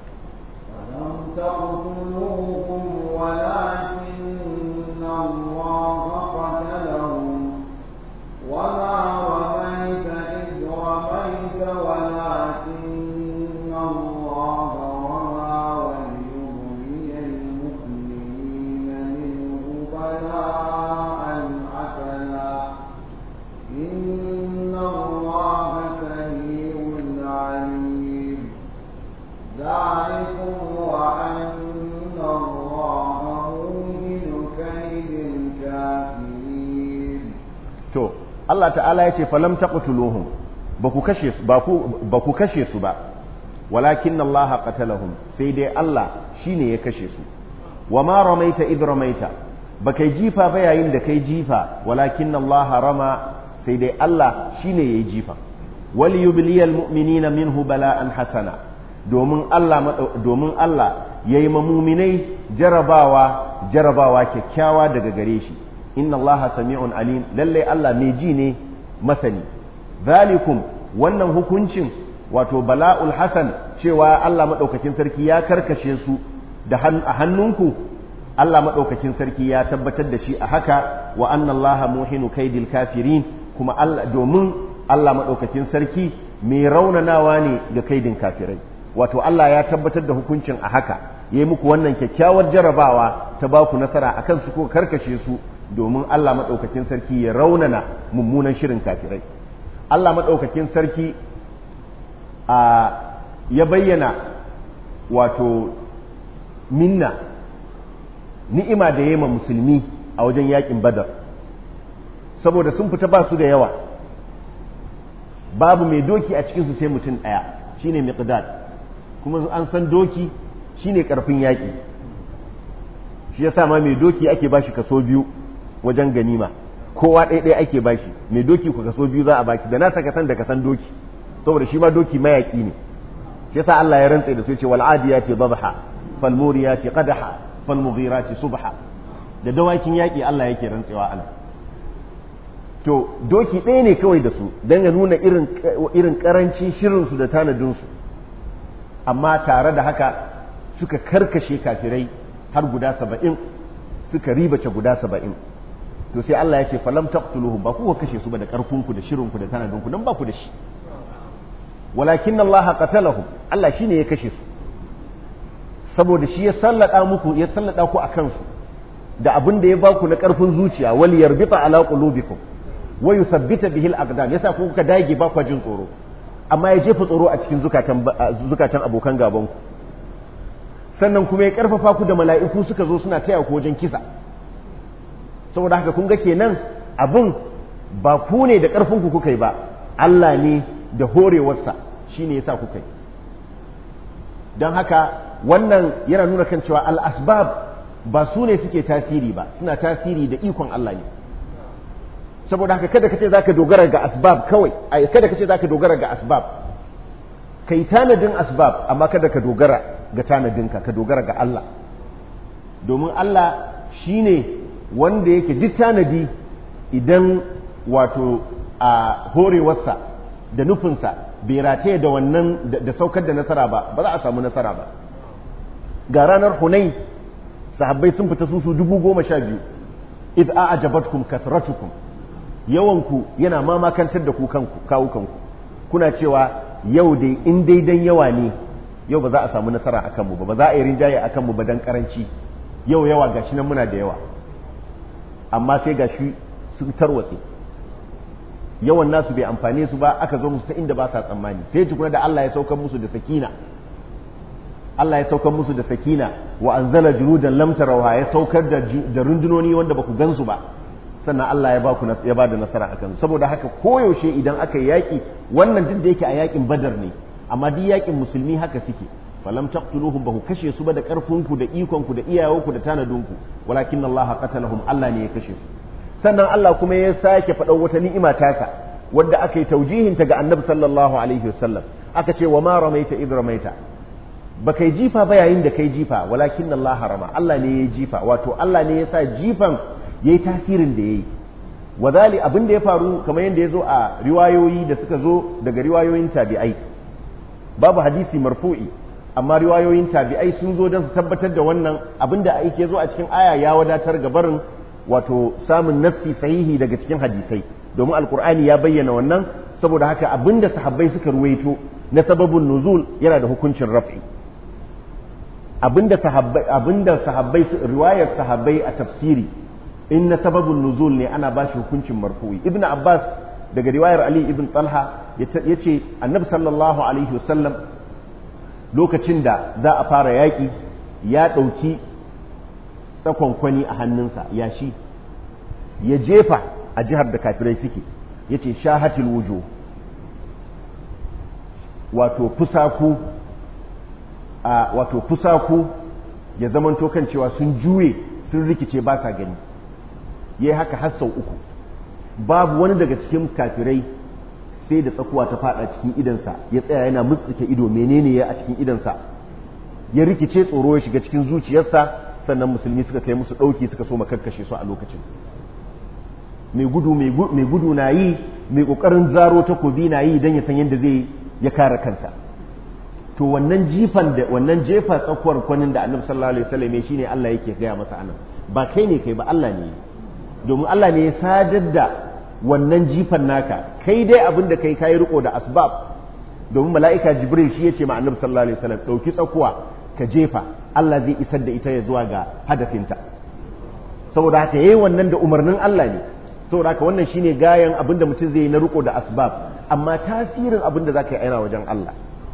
Allah ta'ala ya ce falam taqtuluhum ba ku kashe su ba ku ba ku kashe su ba walakin Allah qatalahum sai dai Allah shine ya kashe su wama ramaita id ramaita ba kai jifa ba yayin da kai jifa walakin Allah rama sai dai Allah shine yayi jifa wal yubliyal mu'minina minhu bala'an hasana domin Allah domin Allah yayi ma mu'minai jarabawa jarabawa kyakkyawa daga gare shi inna allaha sami'un alim lalle Allah mai ji ne masani zalikum wannan hukuncin wato bala'ul hasan cewa Allah madaukakin sarki ya karkashe su da hannunku Allah madaukakin sarki ya tabbatar da shi a haka wa anna allaha muhinu kaidil kafirin kuma Allah domin Allah madaukakin sarki mai raunanawa ne ga kaidin kafirai wato Allah ya tabbatar da hukuncin a haka yayi muku wannan kyakkyawar jarabawa ta ba ku nasara akan su ko karkashe su domin Allah maɗaukakin sarki ya raunana mummunan shirin kafirai Allah maɗaukakin sarki a ya bayyana wato minna ni'ima da yema musulmi a wajen yakin badar saboda sun fita ba su da yawa babu mai doki a cikinsu sai mutum ɗaya shine miqdad kuma an san doki shine ƙarfin yaƙi shi yasa ma mai doki ake bashi kaso biyu wajen ganima kowa ɗaya ɗaya ake bashi mai doki ku kaso biyu za a bashi da na saka san da kasan doki saboda shi ma doki mayaki ne shi yasa Allah ya rantsa da su ce wal adiyati dhabha fal muriyati qadha fal mughirati subha da dawakin yaki Allah yake rantsewa ana to doki ɗaya ne kawai da su dan ya nuna irin irin karancin shirin su da tanadin su amma tare da haka suka karkashe kafirai har guda saba'in suka ribace guda saba'in to sai Allah ya ce falam taqtuluhum ba ku kashe su ba da karfinku da shirinku da tanadinku dan ba ku da shi walakin Allah qatalahum Allah shine ya kashe su saboda shi ya sallada muku ya sallada ku akan su da abin da ya ba ku na karfin zuciya wal yarbita ala qulubikum wa yuthabbita bihi al aqdam yasa ku kuka dage ba ku jin tsoro amma ya jefa tsoro a cikin zukatan zukatan abokan gaban ku sannan kuma ya karfafa ku da mala'iku suka zo suna taya ku wajen kisa saboda haka kun ga kenan abun ba ku ne da karfin ku kuka yi ba Allah ne da horewarsa shine yasa kuka yi don haka wannan yana nuna kan cewa al-asbab ba su ne suke tasiri ba suna tasiri da ikon Allah ne saboda haka kada kace zaka dogara ga asbab kawai ai kada kace zaka dogara ga asbab kai tanadin asbab amma kada ka dogara ga tanadinka ka dogara ga Allah domin Allah shine wanda yake duk tanadi idan wato a horewarsa da nufinsa bai rataye da wannan da saukar da nasara ba ba za a samu nasara ba ga ranar Hunain sahabbai sun fita su su dubu goma sha biyu idh a'jabatkum kathratukum yawanku yana mamakantar da ku kanku kawo kanku kuna cewa yau dai in dai dan yawa ne yau ba za a samu nasara akan mu ba ba za a yi rinjaye akan mu ba dan karanci yau yawa gashi nan muna da yawa amma sai gashi sun tarwatse yawan nasu bai amfane su ba aka zo musu ta inda ba sa tsammani sai tukuna da Allah ya saukar musu da sakina Allah ya saukar musu da sakina wa anzala junudan lam tarawha ya saukar da da rundunoni wanda baku gansu ba sannan Allah ya ba ku ya ba da nasara akan saboda haka koyaushe idan aka yi yaki wannan duk da yake a yakin Badar ne amma duk yakin musulmi haka suke falam taqtuluhum bahu kashe su ba da karfin ku da ikon ku da iyawanku da tanadin ku walakin Allah qatalahum Allah ne ya kashe su sannan Allah kuma ya sake faɗa wata ni'ima taka wadda aka yi taujihinta ga Annabi sallallahu alaihi wasallam aka ce wa ma ramaita id ramaita ba kai jifa ba yayin da kai jifa walakin Allah harama Allah ne ya jifa wato Allah ne ya sa jifan yayi tasirin da yayi wadali abin da ya faru kamar yadda ya zo a riwayoyi da suka zo daga riwayoyin tabi'ai babu hadisi marfu'i amma riwayoyin tabi'ai sun zo don su tabbatar da wannan abin da ake zo a cikin aya ya wadatar ga barin wato samun nassi sahihi daga cikin hadisai domin alkur'ani ya bayyana wannan saboda haka abinda sahabbai suka ruwaito na sababin nuzul yana da hukuncin raf'i abinda sahabbai abinda sahabbai riwayar sahabbai a tafsiri in na sababin nuzul ne ana bashi hukuncin marfu'i ibnu abbas daga riwayar ali ibn talha yace annabi sallallahu alaihi wasallam lokacin da za a fara yaki ya dauki tsakonkwani a hannunsa yashi ya jefa a jihar da kafirai suke yace shahatil wujuh wato fusaku a wato fusaku ya zamanto kan cewa sun juye sun rikice ba sa gani yayi haka har sau uku babu wani daga cikin kafirai sai da tsakuwa ta fada cikin idansa ya tsaya yana mutsuke ido menene ya a cikin idansa ya rikice tsoro ya shiga cikin zuciyarsa sannan musulmi suka kai musu dauki suka so makarkashe su a lokacin mai gudu mai gudu na yi mai kokarin zaro takobi na yi dan ya san yadda zai ya kare kansa to wannan jifan da wannan jefa tsakuwar kwanin da Annabi sallallahu alaihi wasallam shine Allah yake gaya masa anan ba kai ne kai ba Allah ne domin Allah ne ya sadar da wannan jifan naka kai dai abin da kai kai riko da asbab domin mala'ika Jibril shi yace ma Annabi sallallahu alaihi wasallam dauki tsakuwa ka jefa Allah zai isar da ita ya zuwa ga hadafinta saboda haka yayi wannan da umarnin Allah ne saboda haka wannan shine gayan abin da mutum zai yi na riko da asbab amma tasirin abin da zaka yi yana wajen Allah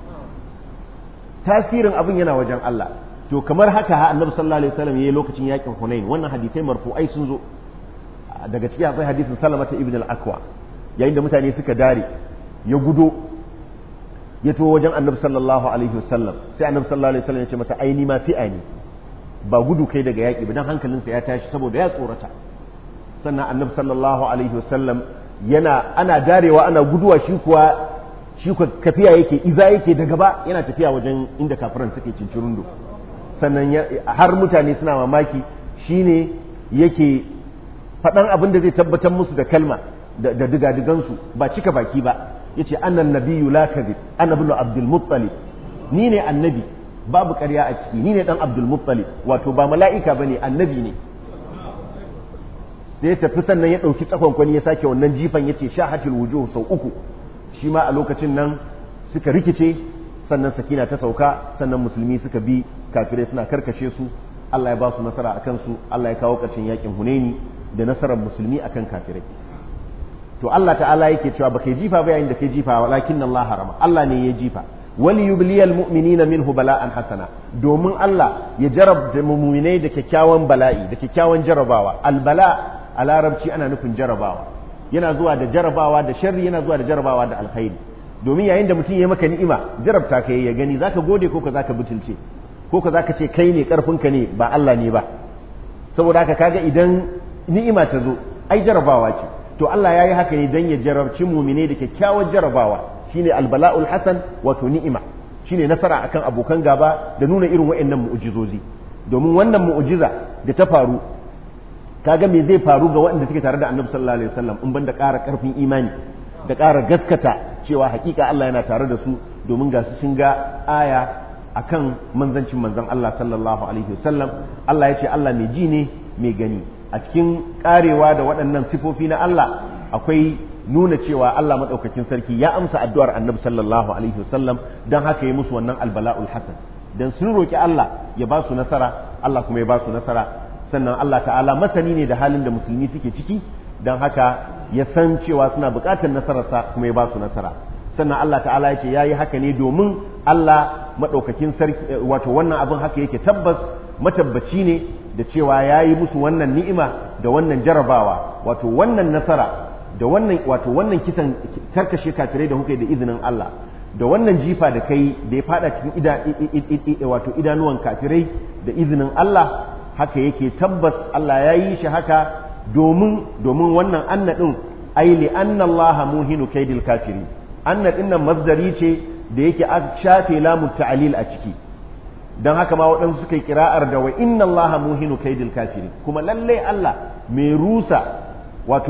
tasirin abin yana wajen Allah to kamar haka ha Annabi sallallahu alaihi wasallam yayi lokacin yakin Hunain wannan hadisai marfu'ai sun zo daga cikin akwai hadisin Salamata ibn al-Akwa yayin da mutane suka dare ya gudo ya to wajen Annabi sallallahu alaihi wasallam sai Annabi sallallahu alaihi wasallam ya ce masa aini ma fi'ani ba gudu kai daga yaki ba dan hankalinsa ya tashi saboda ya tsorata sannan Annabi sallallahu alaihi wasallam yana ana darewa ana guduwa shi kuwa shi kuwa kafiya yake iza yake da gaba yana tafiya wajen inda kafiran suke cincirundo sannan har mutane suna mamaki shine yake faɗan abin da zai tabbatar musu da kalma da digadigansu ba cika baki ba yace annan nabiyyu la kadhib ana ibn abdul muttalib ni ne annabi babu ƙarya a ciki ni ne dan abdul muttalib wato ba mala'ika bane annabi ne sai ya tafi sannan ya dauki tsakon kwani ya sake wannan jifan yace shahatil wujuh sau uku shi ma a lokacin nan suka rikice sannan sakina ta sauka sannan musulmi suka bi kafirai suna karkashe su Allah ya ba su nasara akan su Allah ya kawo ƙarshen yakin Hunaini da nasarar musulmi akan kafirai to to Allah ta'ala yake cewa baka jifa ba yayin da kai jifa walakin Allah harama Allah ne ya jifa wali yubliyal mu'minina minhu bala'an hasana domin Allah ya jarabta mu'minai da kyakkyawan bala'i da kyakkyawan jarabawa albala a larabci ana nufin jarabawa yana zuwa da jarabawa da sharri yana zuwa da jarabawa da alkhairi domin yayin da mutum ya maka ni'ima jarabta kai ya gani zaka gode ko ka zaka butulce ko ka zaka ce kai ne karfinka ne ba Allah ne ba saboda haka kaga idan ni'ima ta zo ai jarabawa ce to Allah yayi haka ne dan ya jarabci mu'mine da kyakkyawar jarabawa shine albala'ul hasan wato ni'ima shine nasara akan abokan gaba da nuna irin waɗannan mu'jizozi domin wannan mu'jiza da ta faru kaga me zai faru ga waɗanda suke tare da Annabi sallallahu alaihi wasallam in banda ƙara ƙarfin imani da ƙara gaskata cewa hakika Allah yana tare da su domin ga su sun ga aya akan manzancin manzon Allah sallallahu alaihi wasallam Allah ya ce Allah mai ji ne mai gani a cikin karewa da waɗannan sifofi na Allah akwai nuna cewa Allah madaukakin sarki ya amsa addu'ar Annabi sallallahu alaihi wasallam dan haka ya musu wannan albala'ul hasan dan sun roki Allah ya ba su nasara Allah kuma ya ba su nasara sannan Allah ta'ala masani ne da halin da musulmi suke ciki dan haka ya san cewa suna buƙatar nasararsa kuma ya ba su nasara sannan Allah ta'ala ya ce yayi haka ne domin Allah madaukakin sarki wato wannan abin haka yake tabbas matabbaci ne da cewa yayi musu wannan ni'ima da wannan jarabawa wato wannan nasara da wannan wato wannan kisan karkashe kafirai da hukai da izinin Allah da wannan jifa da kai da ya fada cikin ida wato idanuwan kafirai da izinin Allah haka yake tabbas Allah yayi shi haka domin domin wannan anna din ai li anna Allah muhinu kaidil kafiri anna din nan masdari ce da yake a shafe lamu ta'lil a ciki dan haka ma waɗansu suka yi kira'ar da wa inna Allah muhinu kaidil kafiri kuma lalle Allah mai rusa wato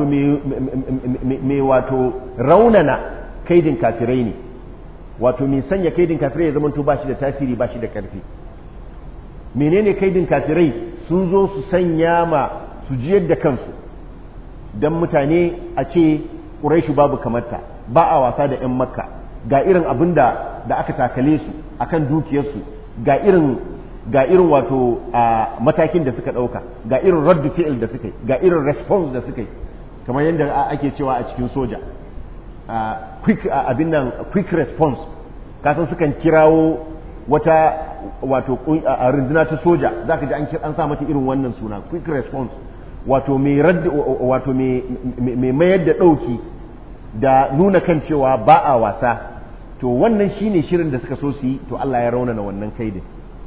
mai wato raunana kaidin kafirai ne wato mai sanya kaidin kafirai ya zama to bashi da tasiri bashi da karfi menene kaidin kafirai sun zo su sanya ma su jiyar da kansu dan mutane a ce Quraishu babu kamarta ba a wasa da 'yan Makka ga irin abin da da aka takale su akan dukiyarsu ga irin ga irin wato a matakin da suka ɗauka ga irin raddu fi'il da suka yi ga irin response da suka yi kamar yadda ake cewa a cikin soja quick abin nan quick response kasan sukan kirawo wata wato a runduna ta soja zaka ji an an sa mata irin wannan suna quick response wato mai raddu wato mai mayar da ɗauki da nuna kan cewa ba a wasa to wannan shine shirin da suka so su yi to Allah ya raunana wannan kaidin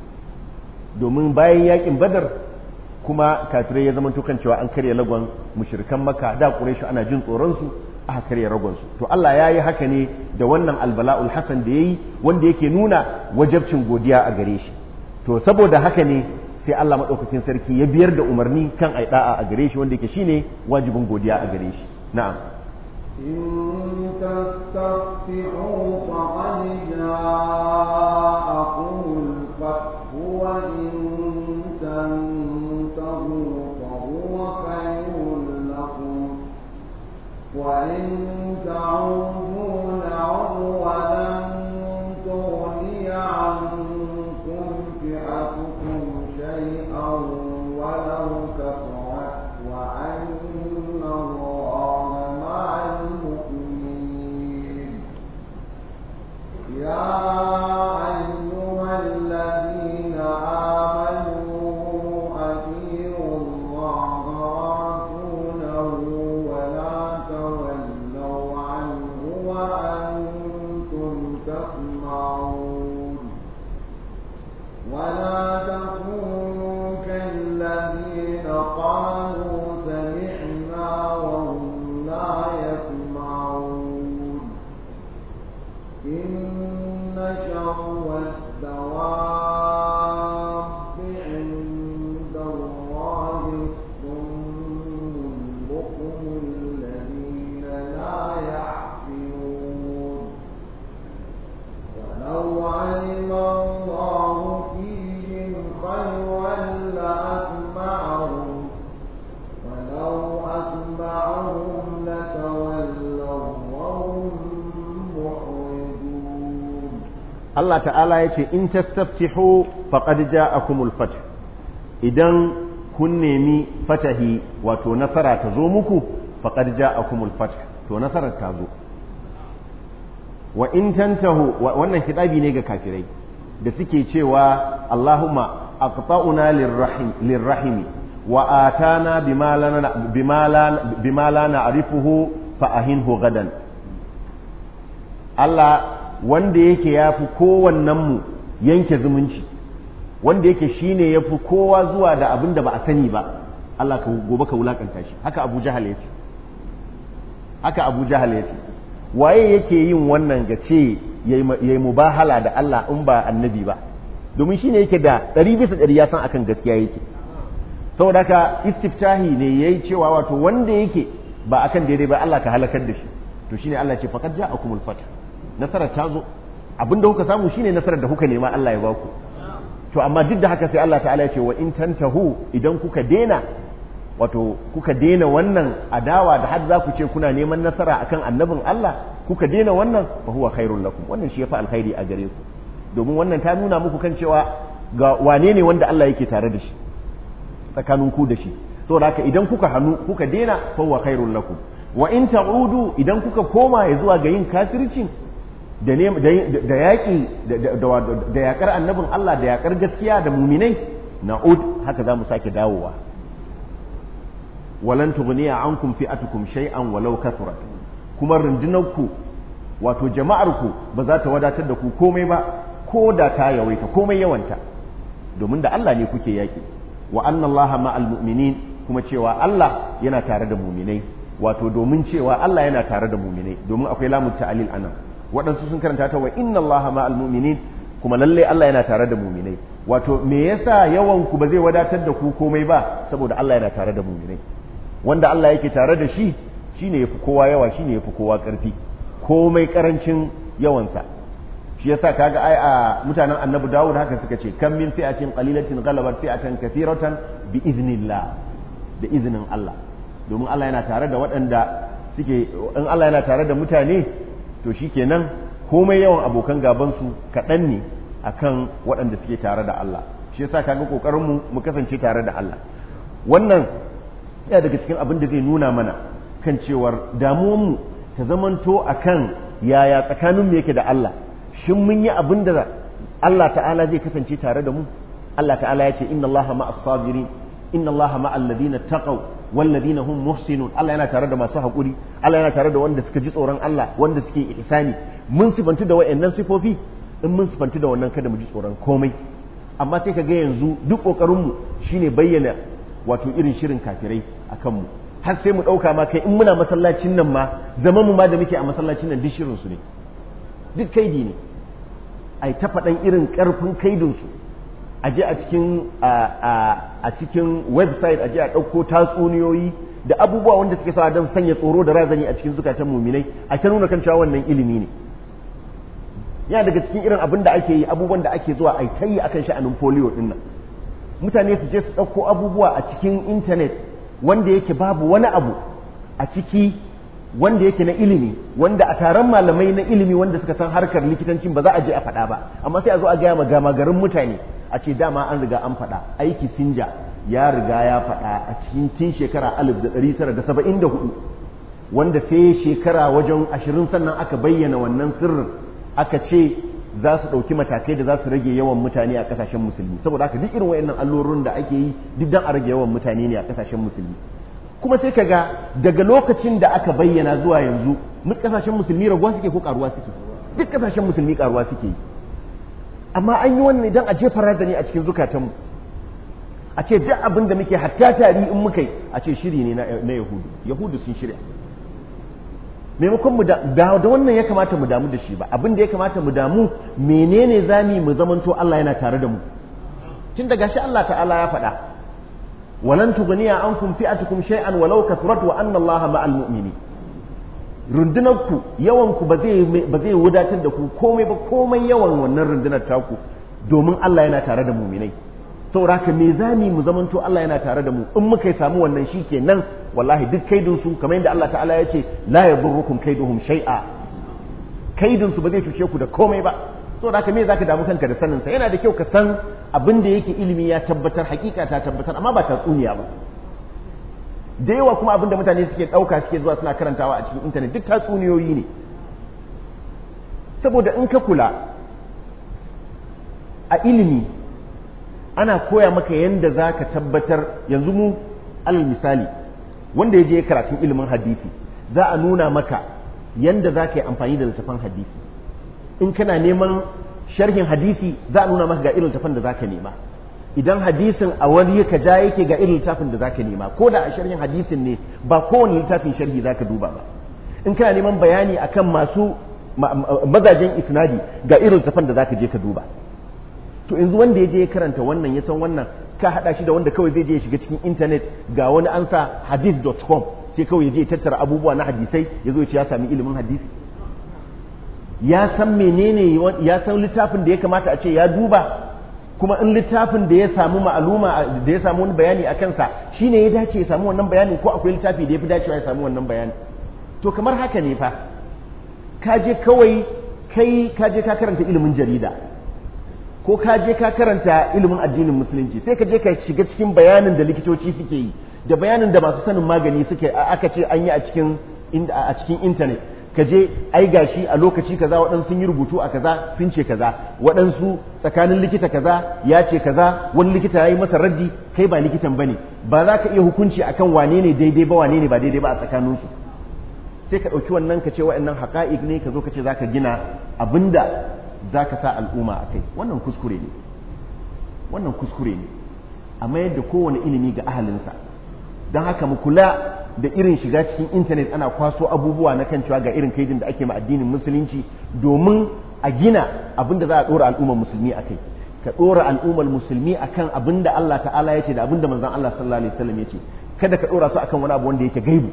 domin bayan yakin badar kuma kafirai ya zama kan cewa an karya lagon mushrikan makka da quraish ana jin tsoron su aka karya ragon su to Allah ya yi haka ne da wannan albala'ul hasan da yayi wanda yake nuna wajabcin godiya a gare shi to saboda haka ne sai Allah madaukakin sarki ya biyar da umarni kan ai da'a a gare shi wanda yake shine wajibin godiya a gare shi na'am إن تستفتحوا فقد جاءكم الفتح وإن تنتهوا فهو خير لكم وإن تعودوا نعد ولن تغني عنكم فئتكم شيئا ولو كثرت وأن الله مع المؤمنين يا أيها الذين آمنوا أطيعوا الله ورسوله ولا تولوا عنه وأنتم تسمعون ولا تكونوا كالذين قالوا سمعنا وهم لا يسمعون إن شر الدواب عند الله الصم البكم الذين لا يعقلون ولو علم الله فيهم خيرا لأسمعهم ولو أسمعهم لتولوا وهم معرضون Allah ta'ala ya ce in tastaftihu faqad ja'akumul fath idan kun nemi fatahi wato nasara ta zo muku faqad ja'akumul fath to nasarar ta zo. Wa in tantahu wannan kitabi ne ga kafirai da suke cewa Allahumma aqta'una lirrahim lirrahimi wa atana bima lana bima la bima la na'rifuhu fa ahinhu gadan. Allah wanda yake yafi kowannen mu yanke zumunci, wanda yake shine yafi kowa zuwa da abin da ba a sani ba, Allah ka gobe ka wulakanta shi. Haka Abu Jahal yace haka Abu Jahal yace waye yake yin wannan ga ce yayi mubahala da Allah in ba annabi ba, domin shine yake da ɗari bisa ɗari ya san akan gaskiya yake. Saboda haka istiftahi ne yayi cewa wato wanda yake ba akan daidai ba Allah ka halakar da shi. To shine Allah ya ce faqad ja'akumul fath, nasarar ta zo, abinda kuka samu shine nasarar da kuka nema Allah ya baku. To amma duk da haka sai Allah ta'ala ya ce wa in tantahu, idan kuka dena, wato kuka dena wannan adawa da har za ku ce kuna neman nasara akan annabin Allah, kuka dena wannan fa huwa khairul lakum, wannan shi yafi alkhairi a gare ku, domin wannan ta nuna muku kan cewa ga wane ne wanda Allah yake tare da shi tsakanin ku da shi. Saboda haka idan kuka hannu kuka dena fa huwa khairul lakum, wa in ta'udu, idan kuka koma ya zuwa ga yin kafircin da da yaƙi da yaƙar annabin Allah da yaƙar gaskiya da muminai, na'ud, haka za mu sake dawowa. walan tughniya ankum fi'atukum shay'an walau kathurat, kuma rundunarku wato jama'arku ba za ta wadatar da ku komai ba ko da ta yawaita komai yawanta, domin da Allah ne kuke yaƙi. wa anna Allaha ma'al mu'minin, kuma cewa Allah yana tare da muminai, wato domin cewa Allah yana tare da muminai, domin akwai lamun ta'alil anan. Waɗansu sun karanta ta wa inna Allaha ma'al mu'minin, kuma lalle Allah yana tare da muminai. Wato me yasa yawan ku ba zai wadatar da ku komai ba, saboda Allah yana tare da muminai. Wanda Allah yake tare da shi shine yafi kowa yawa, shine yafi kowa ƙarfi, komai karancin yawansa. Shi yasa kaga ai a mutanen Annabi Dawud haka suka ce kam min fi'atin qalilatin ghalabat fi'atan kathiratan bi iznillah, da izinin Allah. Domin Allah yana tare da waɗanda suke, in Allah yana tare da mutane to shikenan komai yawan abokan gaban su kaɗan ne akan waɗanda suke tare da Allah. Shi yasa kaga kokarin mu mu kasance tare da Allah. Wannan yana daga cikin abin da zai nuna mana kan cewar damuwar mu ta zamanto akan yaya tsakanin mu yake da Allah. Shin mun yi abin da Allah ta'ala zai kasance tare da mu? Allah ta'ala ya ce inna Allaha ma'as sabirin, inna Allaha ma'al ladina taqaw wal ladina hum muhsinun. Allah yana tare da masu hakuri, Allah yana tare da wanda suka ji tsoron Allah, wanda suke ihsani. Mun sifantu da wayannan sifofi, in mun sifantu da wannan kada mu ji tsoron komai. Amma sai ka ga yanzu duk kokarin mu shine bayyana wato irin shirin kafirai akan mu, har sai mu dauka ma kai in muna masallacin nan ma zaman mu ma da muke a masallacin nan duk shirin su ne, duk kaidi ne. Ai ta faɗan irin ƙarfin kaidinsu, a je a cikin a cikin website a je a ɗauko tatsuniyoyi da abubuwa wanda suke sa don sanya tsoro da razani a cikin zukatan muminai, a ta nuna kan cewa wannan ilimi ne. Yana daga cikin irin abin da ake yi, abubuwan da ake zuwa a ta yi akan sha'anin polio ɗin nan. Mutane su je su ɗauko abubuwa a cikin intanet wanda yake babu wani abu a ciki wanda yake na ilimi, wanda a taron malamai na ilimi wanda suka san harkar likitancin ba za a je a faɗa ba, amma sai a zo a gaya ma gama garin mutane a ce dama an riga an faɗa. Aiki Sinja ya riga ya faɗa a cikin tun shekara alif da ɗari tara da saba'in da hudu, wanda sai shekara wajen ashirin sannan aka bayyana wannan sirrin, aka ce za su ɗauki matakai da za su rage yawan mutane a ƙasashen musulmi. Saboda haka duk irin wayannan allurorin da ake yi duk dan a rage yawan mutane ne a ƙasashen musulmi. Kuma sai ka ga daga lokacin da aka bayyana zuwa yanzu kasashen musulmi raguwa suke ko karuwa suke? Duk kasashen musulmi karuwa suke yi. Amma an yi wannan idan a jefa razani a cikin zukatanmu, a ce duk abin da muke hatta tari in muka yi a ce shiri ne na yahudu yahudu sun shirya. Maimakon mu da wannan ya kamata mu damu da shi ba, abin da ya kamata mu damu menene zami mu zamanto Allah yana tare da mu. Tun daga shi Allah ta'ala ya faɗa walan tughniya ankum fi'atukum shay'an walau kathurat wa anna Allaha ma'al mu'minin. Rundunarku yawanku ba zai ba zai wadatar da ku komai ba, komai yawan wannan rundunar taku, domin Allah yana tare da mu'minai. Saboda haka me zami mu zamanto Allah yana tare da mu, in muka samu wannan shikenan wallahi duk kaidin su kamar yadda Allah ta'ala ya ce la yadurrukum kaiduhum shay'a, kaidin su ba zai cuce ku da komai ba. Saboda haka me zaka damu kanka da sanin sa? Yana da kyau ka san abin da yake ilimi ya tabbatar, hakika ta tabbatar, amma ba tatsuniya ba. da yawa kuma abinda mutane suke ɗauka suke zuwa suna karantawa a cikin intanet duk tatsuniyoyi ne. Saboda in ka kula a ilimi ana koya maka yadda za ka tabbatar, yanzu mu alal misali wanda ya je karatun ilimin hadisi za a nuna maka yadda za ka yi amfani da littafan hadisi. In kana neman sharhin hadisi za a nuna maka ga irin littafin da za ka nema. Idan hadisin a wani ka ja yake ga irin littafin da za ka nema, ko da a sharhin hadisin ne ba kowane littafin sharhi za ka duba ba. In kana neman bayani akan masu mazajen isnadi ga irin littafin da za ka je ka duba. To yanzu wanda ya je ya karanta wannan ya san wannan, ka hada shi da wanda kawai zai je ya shiga cikin intanet ga wani an sa hadith dot com sai kawai ya je ya tattara abubuwa na hadisai ya zo ya ce ya sami ilimin hadisi. Ya san menene, ya san littafin da ya kamata a ce ya duba, kuma in littafin da ya samu ma'aluma da ya samu wani bayani a kansa shine ya dace ya samu wannan bayanin, ko akwai littafi da ya fi dacewa ya samu wannan bayani. To kamar haka ne fa, ka je kawai kai ka je ka karanta ilimin jarida ko ka je ka karanta ilimin addinin musulunci, sai ka je ka shiga cikin bayanin da likitoci suke yi da bayanin da masu sanin magani suke aka ce an yi a cikin a cikin intanet. Ka je ai gashi a lokaci kaza waɗansu sun yi rubutu a kaza sun ce kaza, waɗansu tsakanin likita kaza ya ce kaza, wani likita ya yi masa raddi, kai ba likitan bane, ba za ka iya hukunci akan wane ne daidai ba wane ne ba daidai ba a tsakaninsu. Sai ka ɗauki wannan ka ce waɗannan haƙa'iq ne, ka zo ka ce za ka gina abinda za ka sa al'umma a kai. Wannan kuskure ne, wannan kuskure ne a mayar da kowane ilimi ga ahalinsa. Don haka mu kula da irin shiga cikin intanet ana kwaso abubuwa na kan cewa ga irin kaidin da ake ma addinin musulunci domin a gina abinda za a ɗora al'ummar musulmi a kai. Ka ɗora al'ummar musulmi akan abinda Allah ta'ala ya ce da abinda manzon Allah sallallahu alaihi wasallam ya ce. Kada ka ɗora su akan wani abu wanda yake gaibu.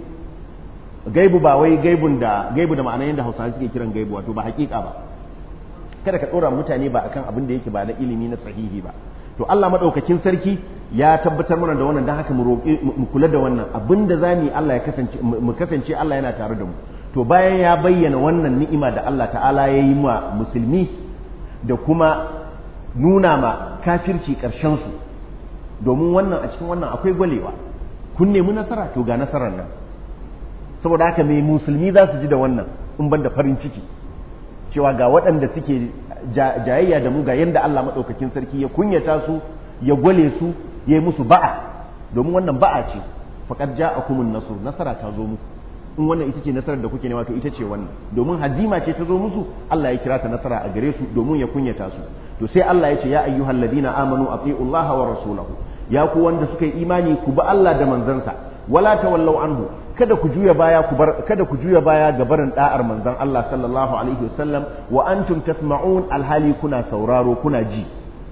Gaibu ba wai gaibun da gaibu da ma'anar yadda Hausawa suke kiran gaibu, wato ba hakika ba. Kada ka ɗora mutane ba akan abin da yake ba na ilimi na sahihi ba. To Allah madaukakin sarki ya tabbatar mana da wannan, dan haka mu roƙi mu kula da wannan abinda zamu Allah ya kasance mu kasance Allah yana tare da mu. To bayan ya bayyana wannan ni'ima da Allah ta'ala ya yi ma musulmi da kuma nuna ma kafirci ƙarshen su, domin wannan a cikin wannan akwai gwalewa. Kun nemi nasara, to ga nasarar nan. Saboda haka mai musulmi za su ji da wannan in ban da farin ciki cewa ga waɗanda suke jayayya da mu ga yadda Allah maɗaukakin sarki ya kunyata su, ya gwale su, ya yi musu ba'a, domin wannan ba'a ce. Faqad ja'akumun nasr, nasara ta zo muku. In wannan ita ce nasarar da kuke nema, to ita ce wannan, domin hazima ce ta zo musu, Allah ya kira ta nasara a gare su domin ya kunyata su. To sai Allah ya ce ya ayyuhal ladina amanu atiullaha wa rasulahu, ya ku wanda suka yi imani ku bi Allah da manzansa, wala tawallau anhu, kada ku juya baya ku bar kada ku juya baya ga barin da'ar manzon Allah sallallahu alaihi wasallam wa antum tasma'un, alhali kuna sauraro kuna ji.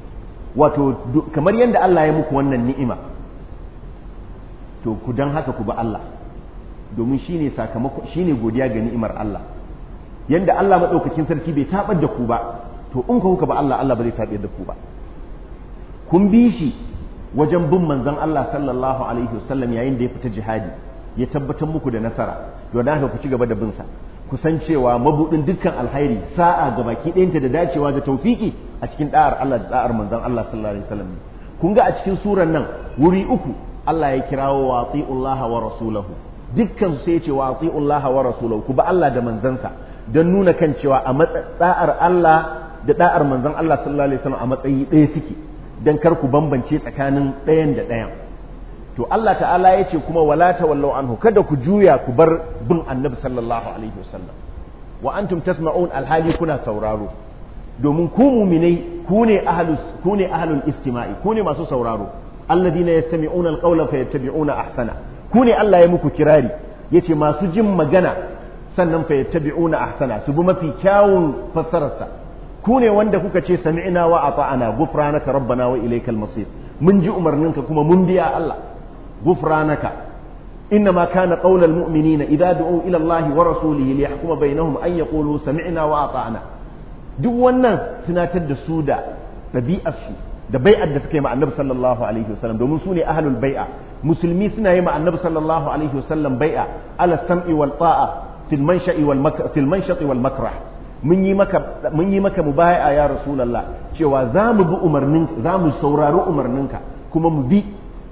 Wato kamar yadda Allah ya muku wannan ni'ima, to ku dan haka ku bi Allah, domin shine sakamako, shine godiya ga ni'imar Allah. Yanda Allah madaukakin sarki bai tabar da ku ba, to in ku kuka ba Allah, Allah ba zai tabar da ku ba. Kun bi shi wajen bin manzon Allah sallallahu alaihi wasallam yayin da ya fita jihadi, ya tabbatar muku da nasara, don haka ku ci gaba da bin sa. Ku san cewa mabudin dukkan alkhairi, sa'a ga baki ɗayanta da dacewa da tawfiki a cikin da'ar Allah da da'ar manzon Allah sallallahu alaihi wasallam. Kun ga a cikin surar nan wuri uku Allah ya kirawo wa atiullaha wa rasulahu, dukkan su sai ya ce wa atiullaha wa rasulahu, ku ba Allah da manzansa, don nuna kan cewa a matsayin da'ar Allah da da'ar manzon Allah sallallahu alaihi wasallam a matsayi ɗaya suke, dan kar ku bambance tsakanin ɗayan da ɗayan. To Allah ta'ala ya ce kuma wala tawallau anhu, kada ku juya ku bar bin annabi sallallahu alaihi wasallam wa antum tasma'un, alhali kuna sauraro, domin ku mu'minai ku ne ahlus ku ne ahlul istima'i, ku ne masu sauraro. Alladina yastami'una alqawla fayattabi'una ahsana, ku ne Allah ya muku kirari yace masu jin magana sannan fayattabi'una ahsana, su bi mafi kyawun fassararsa. Ku ne wanda kuka ce sami'na wa ata'ana ghufranaka rabbana wa ilaykal masir, mun ji umarninka kuma mun biya Allah. غفرانك إنما كان قول المؤمنين إذا دعوا إلى الله ورسوله ليحكم بينهم أن يقولوا سمعنا وأطعنا. duk wannan tunatar da su da ɗabi'arsu da bai'ar da suka yi ma annabi sallallahu alaihi wasallam, domin su ne ahlul bai'a. Musulmi suna yi ma annabi sallallahu alaihi wasallam bai'a ala sam'i wal ta'a fil mansha'i wal makr fil manshati wal makrah. mun yi maka mun yi maka mubai'a ya rasulullah cewa za mu bi umarnin za mu saurari umarninka kuma mu bi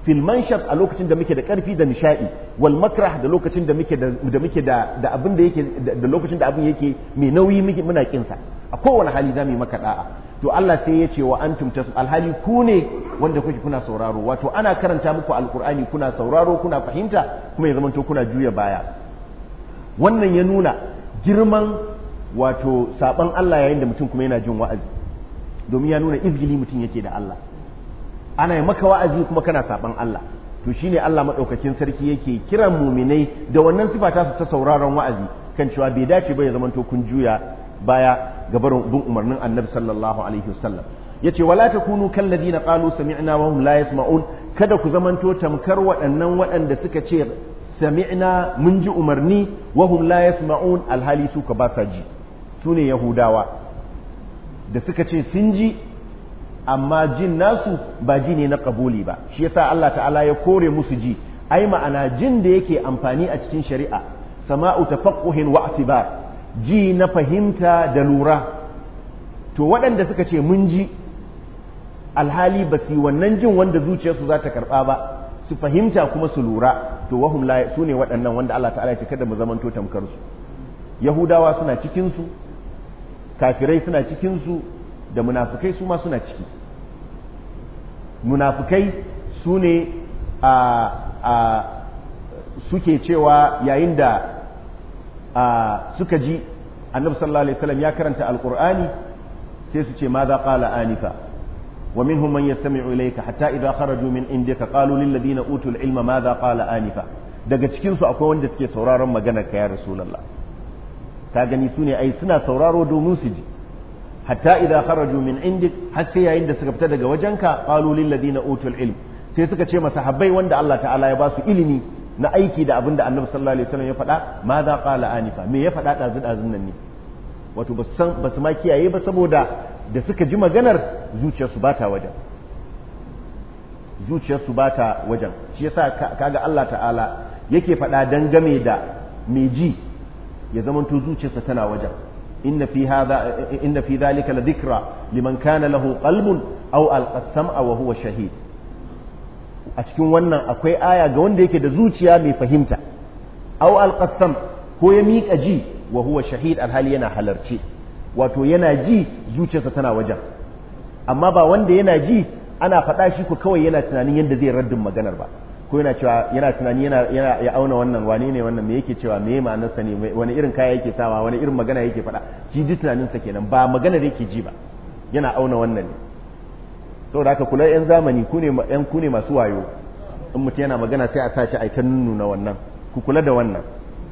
fil manshab a lokacin da muke da karfi da nishadi wal makrah da lokacin da muke da da muke da da abin da yake da lokacin da abin yake mai nauyi muke muna kin sa a kowane hali zamu yi maka da'a to Allah sai ya ce wa antum tasu alhali ku ne wanda kuke kuna sauraro wato ana karanta muku alqur'ani kuna sauraro kuna fahimta kuma ya zamanto kuna juya baya wannan ya nuna girman wato saban Allah yayin da mutum kuma yana jin wa'azi domin ya nuna izgili mutum yake da Allah ana yi maka wa'azi kuma kana saban Allah to shine Allah madaukakin sarki yake kiran muminai da wannan sifa ta su ta sauraron wa'azi kan cewa bai dace ba ya zamanto kun juya baya ga barin bin umarnin Annabi sallallahu alaihi wasallam yace wala takunu kal ladina qalu sami'na wa hum la yasma'un kada ku zamanto tamkar waɗannan waɗanda suka ce sami'na mun ji umarni wa hum la yasma'un alhali su ka ba sa ji sune yahudawa da suka ce sun ji amma jin nasu ba ji ne na kabuli ba shi yasa Allah ta'ala ya kore musu ji ai ma'ana jin da yake amfani a cikin shari'a sama'u tafaqquhin wa i'tibar ji na fahimta da lura to waɗanda suka ce mun ji alhali ba su wannan jin wanda zuciyarsu za ta karɓa ba su fahimta kuma su lura to wahum la su ne waɗannan wanda Allah ta'ala ya ce kada mu zamanto tamkar su yahudawa suna cikin su kafirai suna cikin su da munafikai su ma suna ciki munafikai su ne a a suke cewa yayin da suka ji annabi sallallahu alaihi wasallam ya karanta alqur'ani sai su ce ma za qala anifa wa minhum man yastami'u ilayka hatta idha kharaju min indika qalu lil ladina utul ilma ma za qala anifa daga cikin su akwai wanda suke sauraron maganar ka ya rasulullah ka gani su ne ai suna sauraro domin su ji hatta idza kharaju min indik har sai yayin da suka fita daga wajenka qalu lil ladina utul ilm sai suka ce masahabbai wanda Allah ta'ala ya ba su ilimi na aiki da abinda Annabi sallallahu alaihi wasallam ya faɗa ma za qala anifa me ya faɗa dazu dazun nan ne wato ba san ba su ma kiyaye ba saboda da suka ji maganar zuciyarsu ba ta wajen zuciyarsu ba ta wajen shi yasa kaga Allah ta'ala yake faɗa dangane da mai ji ya zamanto zuciyarsa tana wajen inna fi hadha inna fi dhalika la dhikra liman kana lahu qalbun aw alqa as-sam'a wa huwa shahid a cikin wannan akwai aya ga wanda yake da zuciya mai fahimta aw alqa as-sam ko ya miƙa ji wa huwa shahid alhali yana halarce wato yana ji zuciyarsa tana wajen amma ba wanda yana ji ana faɗa shi ko kawai yana tunanin yadda zai raddin maganar ba ko yana cewa yana tunani yana yana ya auna wannan wane ne wannan me yake cewa me ma'anarsa ne wani irin kaya yake sawa wani irin magana yake faɗa shi ji tunaninsa kenan ba magana da yake ji ba yana auna wannan ne saboda haka kula yan zamani ku ne yan ku ne masu wayo in mutum yana magana sai a sa shi a ta nuna wannan ku kula da wannan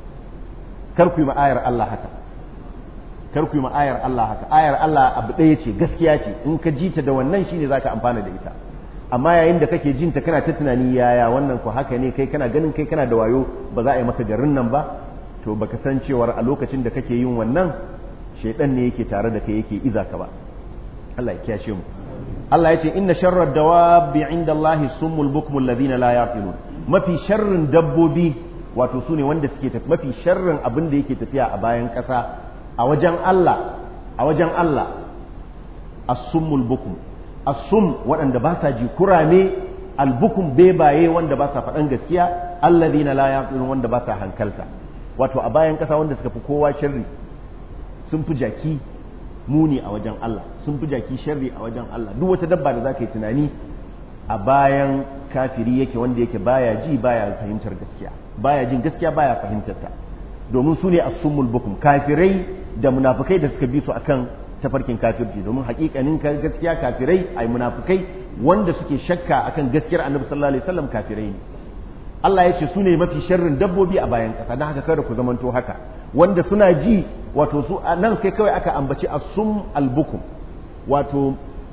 kar ku yi ma'ayar Allah haka kar ku yi ma'ayar Allah haka ayar Allah abu ɗaya ce gaskiya ce in ka ji ta da wannan shine zaka amfana da ita amma yayin da kake jin ta kana ta tunani yaya wannan ko haka ne kai kana ganin kai kana da wayo ba za a yi maka garin nan ba to baka san cewar a lokacin da kake yin wannan shaydan ne yake tare da kai yake iza ka ba Allah ya kiyashe mu Allah ya ce inna sharrad dawabi inda Allah summul bukmul ladina la yaqilun mafi sharrin dabbobi wato sune wanda suke tafi mafi sharrin abin da yake tafiya a bayan kasa a wajen Allah a wajen Allah as-summul bukm as-sum waɗanda ba sa ji kurame al-bukm bebaye wanda ba sa faɗan gaskiya alladhina la yaqilun wanda ba sa hankalta wato a bayan kasa wanda suka fi kowa sharri sun fi jaki muni a wajen Allah sun fi jaki sharri a wajen Allah duk wata dabba da zaka yi tunani a bayan kafiri yake wanda yake baya ji baya fahimtar gaskiya baya jin gaskiya baya fahimtar ta domin su ne as-summul bukum kafirai da munafikai da suka bi su akan tafarkin kafirci domin hakikanin gaskiya kafirai ai munafikai wanda suke shakka akan gaskiyar Annabi sallallahu alaihi wasallam kafirai ne Allah ya ce su ne mafi sharrin dabbobi a bayan kasa dan haka kada ku zamanto haka wanda suna ji wato su nan sai kawai aka ambaci as-sum al-bukum wato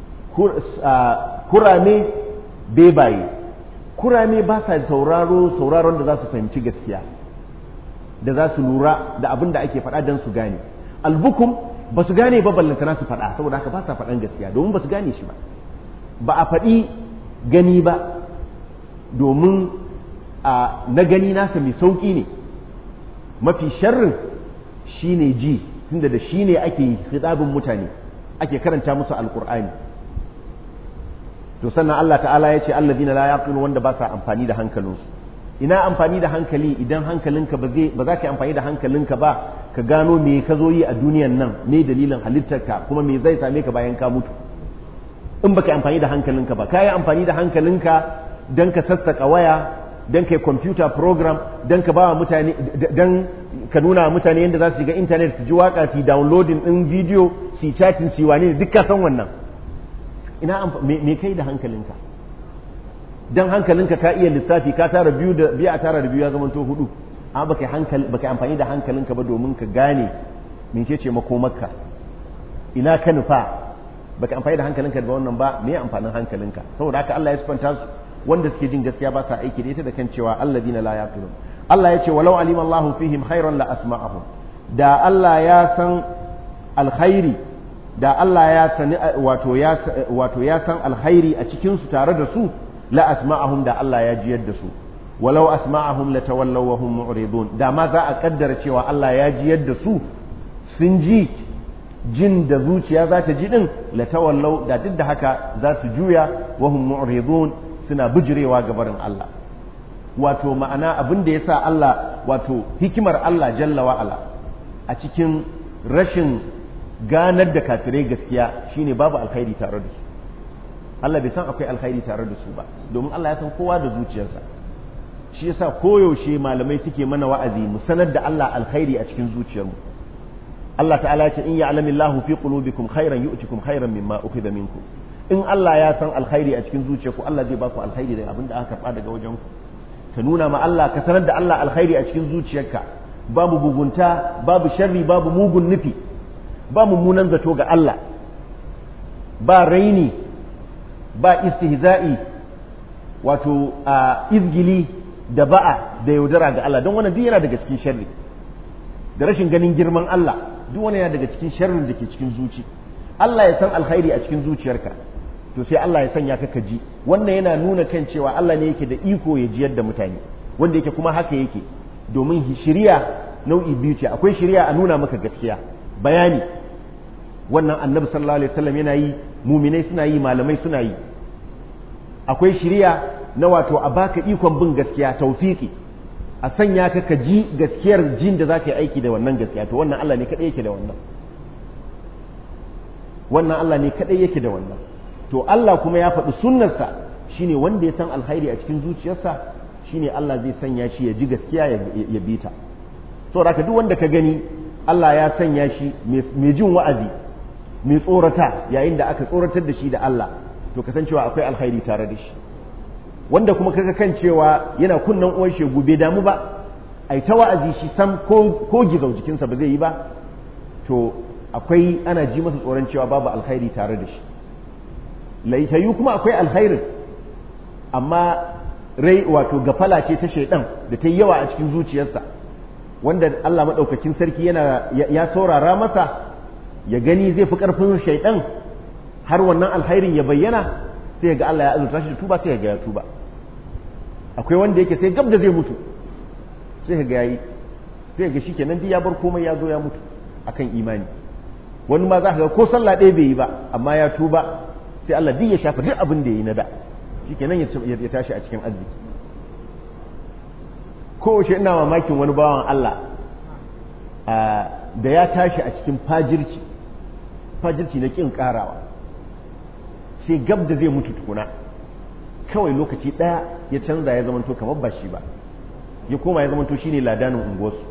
kurame bebaye kurame ba sa sauraro sauraron da za su fahimci gaskiya da za su lura da abin da ake faɗa don su gane al-bukum ba su gane ba ballantana su faɗa saboda haka ba sa faɗan gaskiya domin ba su gane shi ba ba a faɗi gani ba domin na gani nasa mai sauƙi ne mafi sharrin shi ne ji tunda da shi ne ake hitabin mutane ake karanta musu alkur'ani to sannan Allah ta'ala ya ce alladina la yaqilun wanda ba sa amfani da hankalinsu. Ina amfani da hankali idan hankalinka ba zai ba za ka yi amfani da hankalinka ba ka gano me ka zo yi a duniyan nan, me dalilin halittarka, kuma me zai same ka bayan ka mutu. In baka yi amfani da hankalinka ba, ka yi amfani da hankalinka don ka sassaka waya, don ka yi computer program, don ka ba mutane, don ka nuna mutane yadda za su shiga internet su ji waka, su downloading din video, su chatting, su wani duk ka san wannan. Ina me kai da hankalinka? Dan hankalinka ka iya lissafi, ka tara biyu da biya a tara da biyu ya zama to hudu, amma baka hankali baka amfani da hankalinka ba domin ka gane mecece makomarka, ina ka nufa, baka amfani da hankalinka da wannan ba, me amfanin hankalinka? Saboda haka Allah ya sifanta su wanda suke jin gaskiya ba sa aiki da ita da kan cewa alladina la yaqilun. Allah ya ce walau alima Allahu fihim khairan la asma'ahum, da Allah ya san alkhairi, da Allah ya sani wato ya wato ya san alkhairi a cikin su tare da su, la asma'ahum da Allah ya jiyar da su. Walau asma'ahum la tawallaw wa hum mu'ridun, da ma za a kaddara cewa Allah ya jiyar da su sun ji jin da zuciya za ta ji din, la tawallaw da duk da haka za su juya wa hum mu'ridun suna bijirewa ga barin Allah. Wato ma'ana abin da yasa Allah, wato hikimar Allah jalla wa ala a cikin rashin ganar da kafirai gaskiya shine babu alkhairi tare da su. Allah bai san akwai alkhairi tare da su ba, domin Allah ya san kowa da zuciyarsa. Shi yasa koyaushe malamai suke mana wa'azi mu sanar da Allah alkhairi a cikin zuciyarmu. Allah ta'ala ya ce in ya'lamillahu fi qulubikum khairan yu'tikum khairan mimma ukhidha minkum. In Allah ya san alkhairi a cikin zuciyarku, Allah zai baku alkhairi da abinda aka karba daga wajenku. Ka nuna ma Allah, ka sanar da Allah alkhairi a cikin zuciyarka, babu bugunta, babu sharri, babu mugun nufi, ba mummunan zato ga Allah, ba raini, ba istihza'i, wato a izgili da ba'a da yaudara ga Allah, don wannan duk yana daga cikin sharri, da rashin ganin girman Allah, duk wannan yana daga cikin sharrin da ke cikin zuci. Allah ya san alkhairi a cikin zuciyarka, to sai Allah ya sanya ka ji. Wannan yana nuna kan cewa Allah ne yake da iko ya jiyar da mutane, wanda yake kuma haka yake, domin shiriya nau'i biyu ce. Akwai shiriya a nuna maka gaskiya, bayani, wannan annabi sallallahu alaihi wasallam yana yi, muminai suna yi, malamai suna yi. Akwai shiriya na wato a baka ikon bin gaskiya, tawfiki, a sanya ka ka ji gaskiyar jin da zaka yi aiki da wannan gaskiya, to wannan Allah ne kadai yake da wannan. Wannan Allah ne kadai yake da wannan. To Allah kuma ya faɗi sunnarsa, shine wanda ya san alkhairi a cikin zuciyarsa, shine Allah zai sanya shi ya ji gaskiya ya bi ta. Saboda haka duk wanda ka gani Allah ya sanya shi mai jin wa'azi, mai tsorata yayin da aka tsoratar da shi da Allah, to kasancewa akwai alkhairi tare da shi. Wanda kuma kaga kan cewa yana kunnan uwan shegu bai damu ba, ai ta wa'azi shi sam ko ko gizau jikinsa ba zai yi ba, to akwai ana ji masa tsoron cewa babu alkhairi tare da shi. Laitayu kuma akwai alkhairin, amma rai wato gafala ce ta shaidan da ta yi yawa a cikin zuciyarsa, wanda Allah madaukakin sarki yana ya saurara masa ya gani zai fi ƙarfin shaidan har wannan alkhairin ya bayyana, sai ga Allah ya azurta shi da tuba, sai ga ya tuba. Akwai wanda yake sai gab da zai mutu, sai ga yayi, sai ga shikenan duk ya bar komai ya zo ya mutu akan imani. Wani ma za ka ga ko sallah ɗaya bai yi ba, amma ya tuba, sai Allah duk ya shafa duk abin da ya yi na da, shikenan ya tashi a cikin arziki. Ko shi ina mamakin wani bawan Allah da ya tashi a cikin fajirci, fajirci na kin karawa, sai gab da zai mutu tukuna, kawai lokaci ɗaya ya canza ya zamanto kamar ba shi ba, ya koma ya zamanto shine ladanin unguwarsu.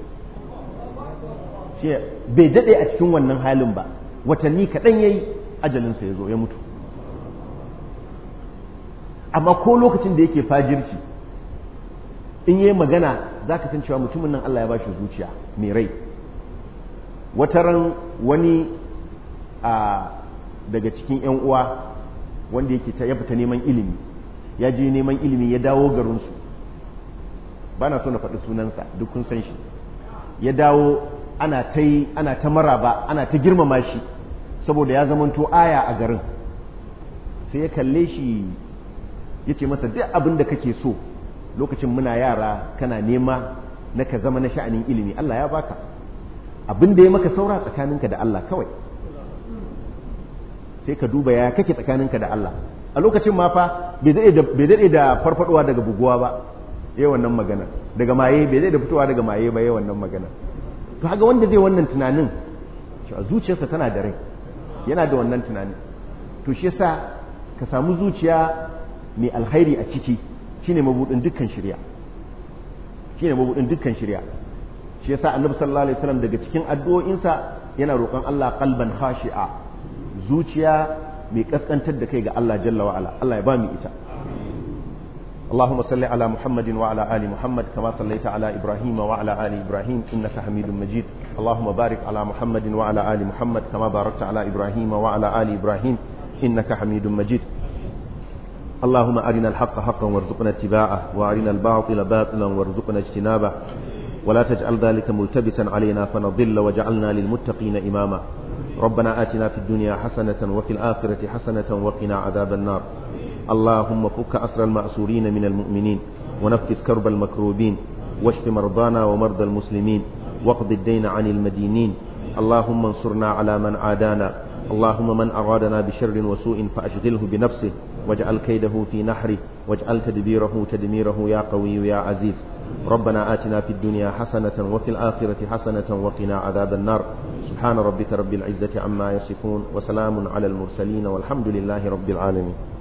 Bai daɗe a cikin wannan halin ba, watanni kaɗan ya yi ajalinsa ya zo ya mutu. Amma ko lokacin da yake fajirci, in yi magana za ka san cewa mutumin nan Allah ya ba shi zuciya mai rai. Wataran wani a daga cikin 'yan uwa wanda yake ya fita neman ilimi, ya je neman ilimi ya dawo garinsu, ba na so na faɗi sunansa, duk kun san shi. Ya dawo ana ta yi ana ta maraba, ana ta girmama shi saboda ya zamanto aya a garin. Sai ya kalle shi ya ce masa duk abin da kake so lokacin muna yara kana nema na ka zama na sha'anin ilimi, Allah ya baka. Abin da ya maka saura tsakaninka da Allah kawai, sai ka duba ya kake tsakaninka da Allah. a lokacin ma fa bai daɗe da farfadowa daga buguwa ba yayi wannan magana daga maye bai daɗe da fitowa daga maye ba yayi wannan magana to haka wanda zai wannan tunanin zuciyarsa tana da rai yana da wannan tunanin to shi yasa ka samu zuciya mai alkhairi a ciki shine mabudin dukkan shari'a shine mabudin dukkan shari'a shi yasa annabi sallallahu alaihi wasallam daga cikin addu'o'insa yana roƙon Allah qalban khashi'a zuciya mai kaskantar da kai ga Allah jalla wa ala Allah ya ba mu ita اللهم صل على محمد وعلى آل محمد كما صليت على إبراهيم وعلى آل إبراهيم إنك حميد مجيد اللهم بارك على محمد وعلى آل محمد كما باركت على إبراهيم وعلى آل إبراهيم إنك حميد مجيد اللهم أرنا الحق حقا وارزقنا اتباعه وأرنا الباطل باطلا وارزقنا اجتنابه ولا تجعل ذلك ملتبسا علينا فنضل وجعلنا للمتقين إماما ربنا آتنا في الدنيا حسنة وفي الآخرة حسنة وقنا عذاب النار اللهم فك أسر المأسورين من المؤمنين ونفس كرب المكروبين واشف مرضانا ومرضى المسلمين واقض الدين عن المدينين اللهم انصرنا على من عادانا اللهم من أرادنا بشر وسوء فأشغله بنفسه واجعل كيده في نحره واجعل تدبيره تدميره يا قوي يا عزيز ربنا آتنا في الدنيا حسنة وفي الآخرة حسنة وقنا عذاب النار سبحان ربك رب العزة عما يصفون وسلام على المرسلين والحمد لله رب العالمين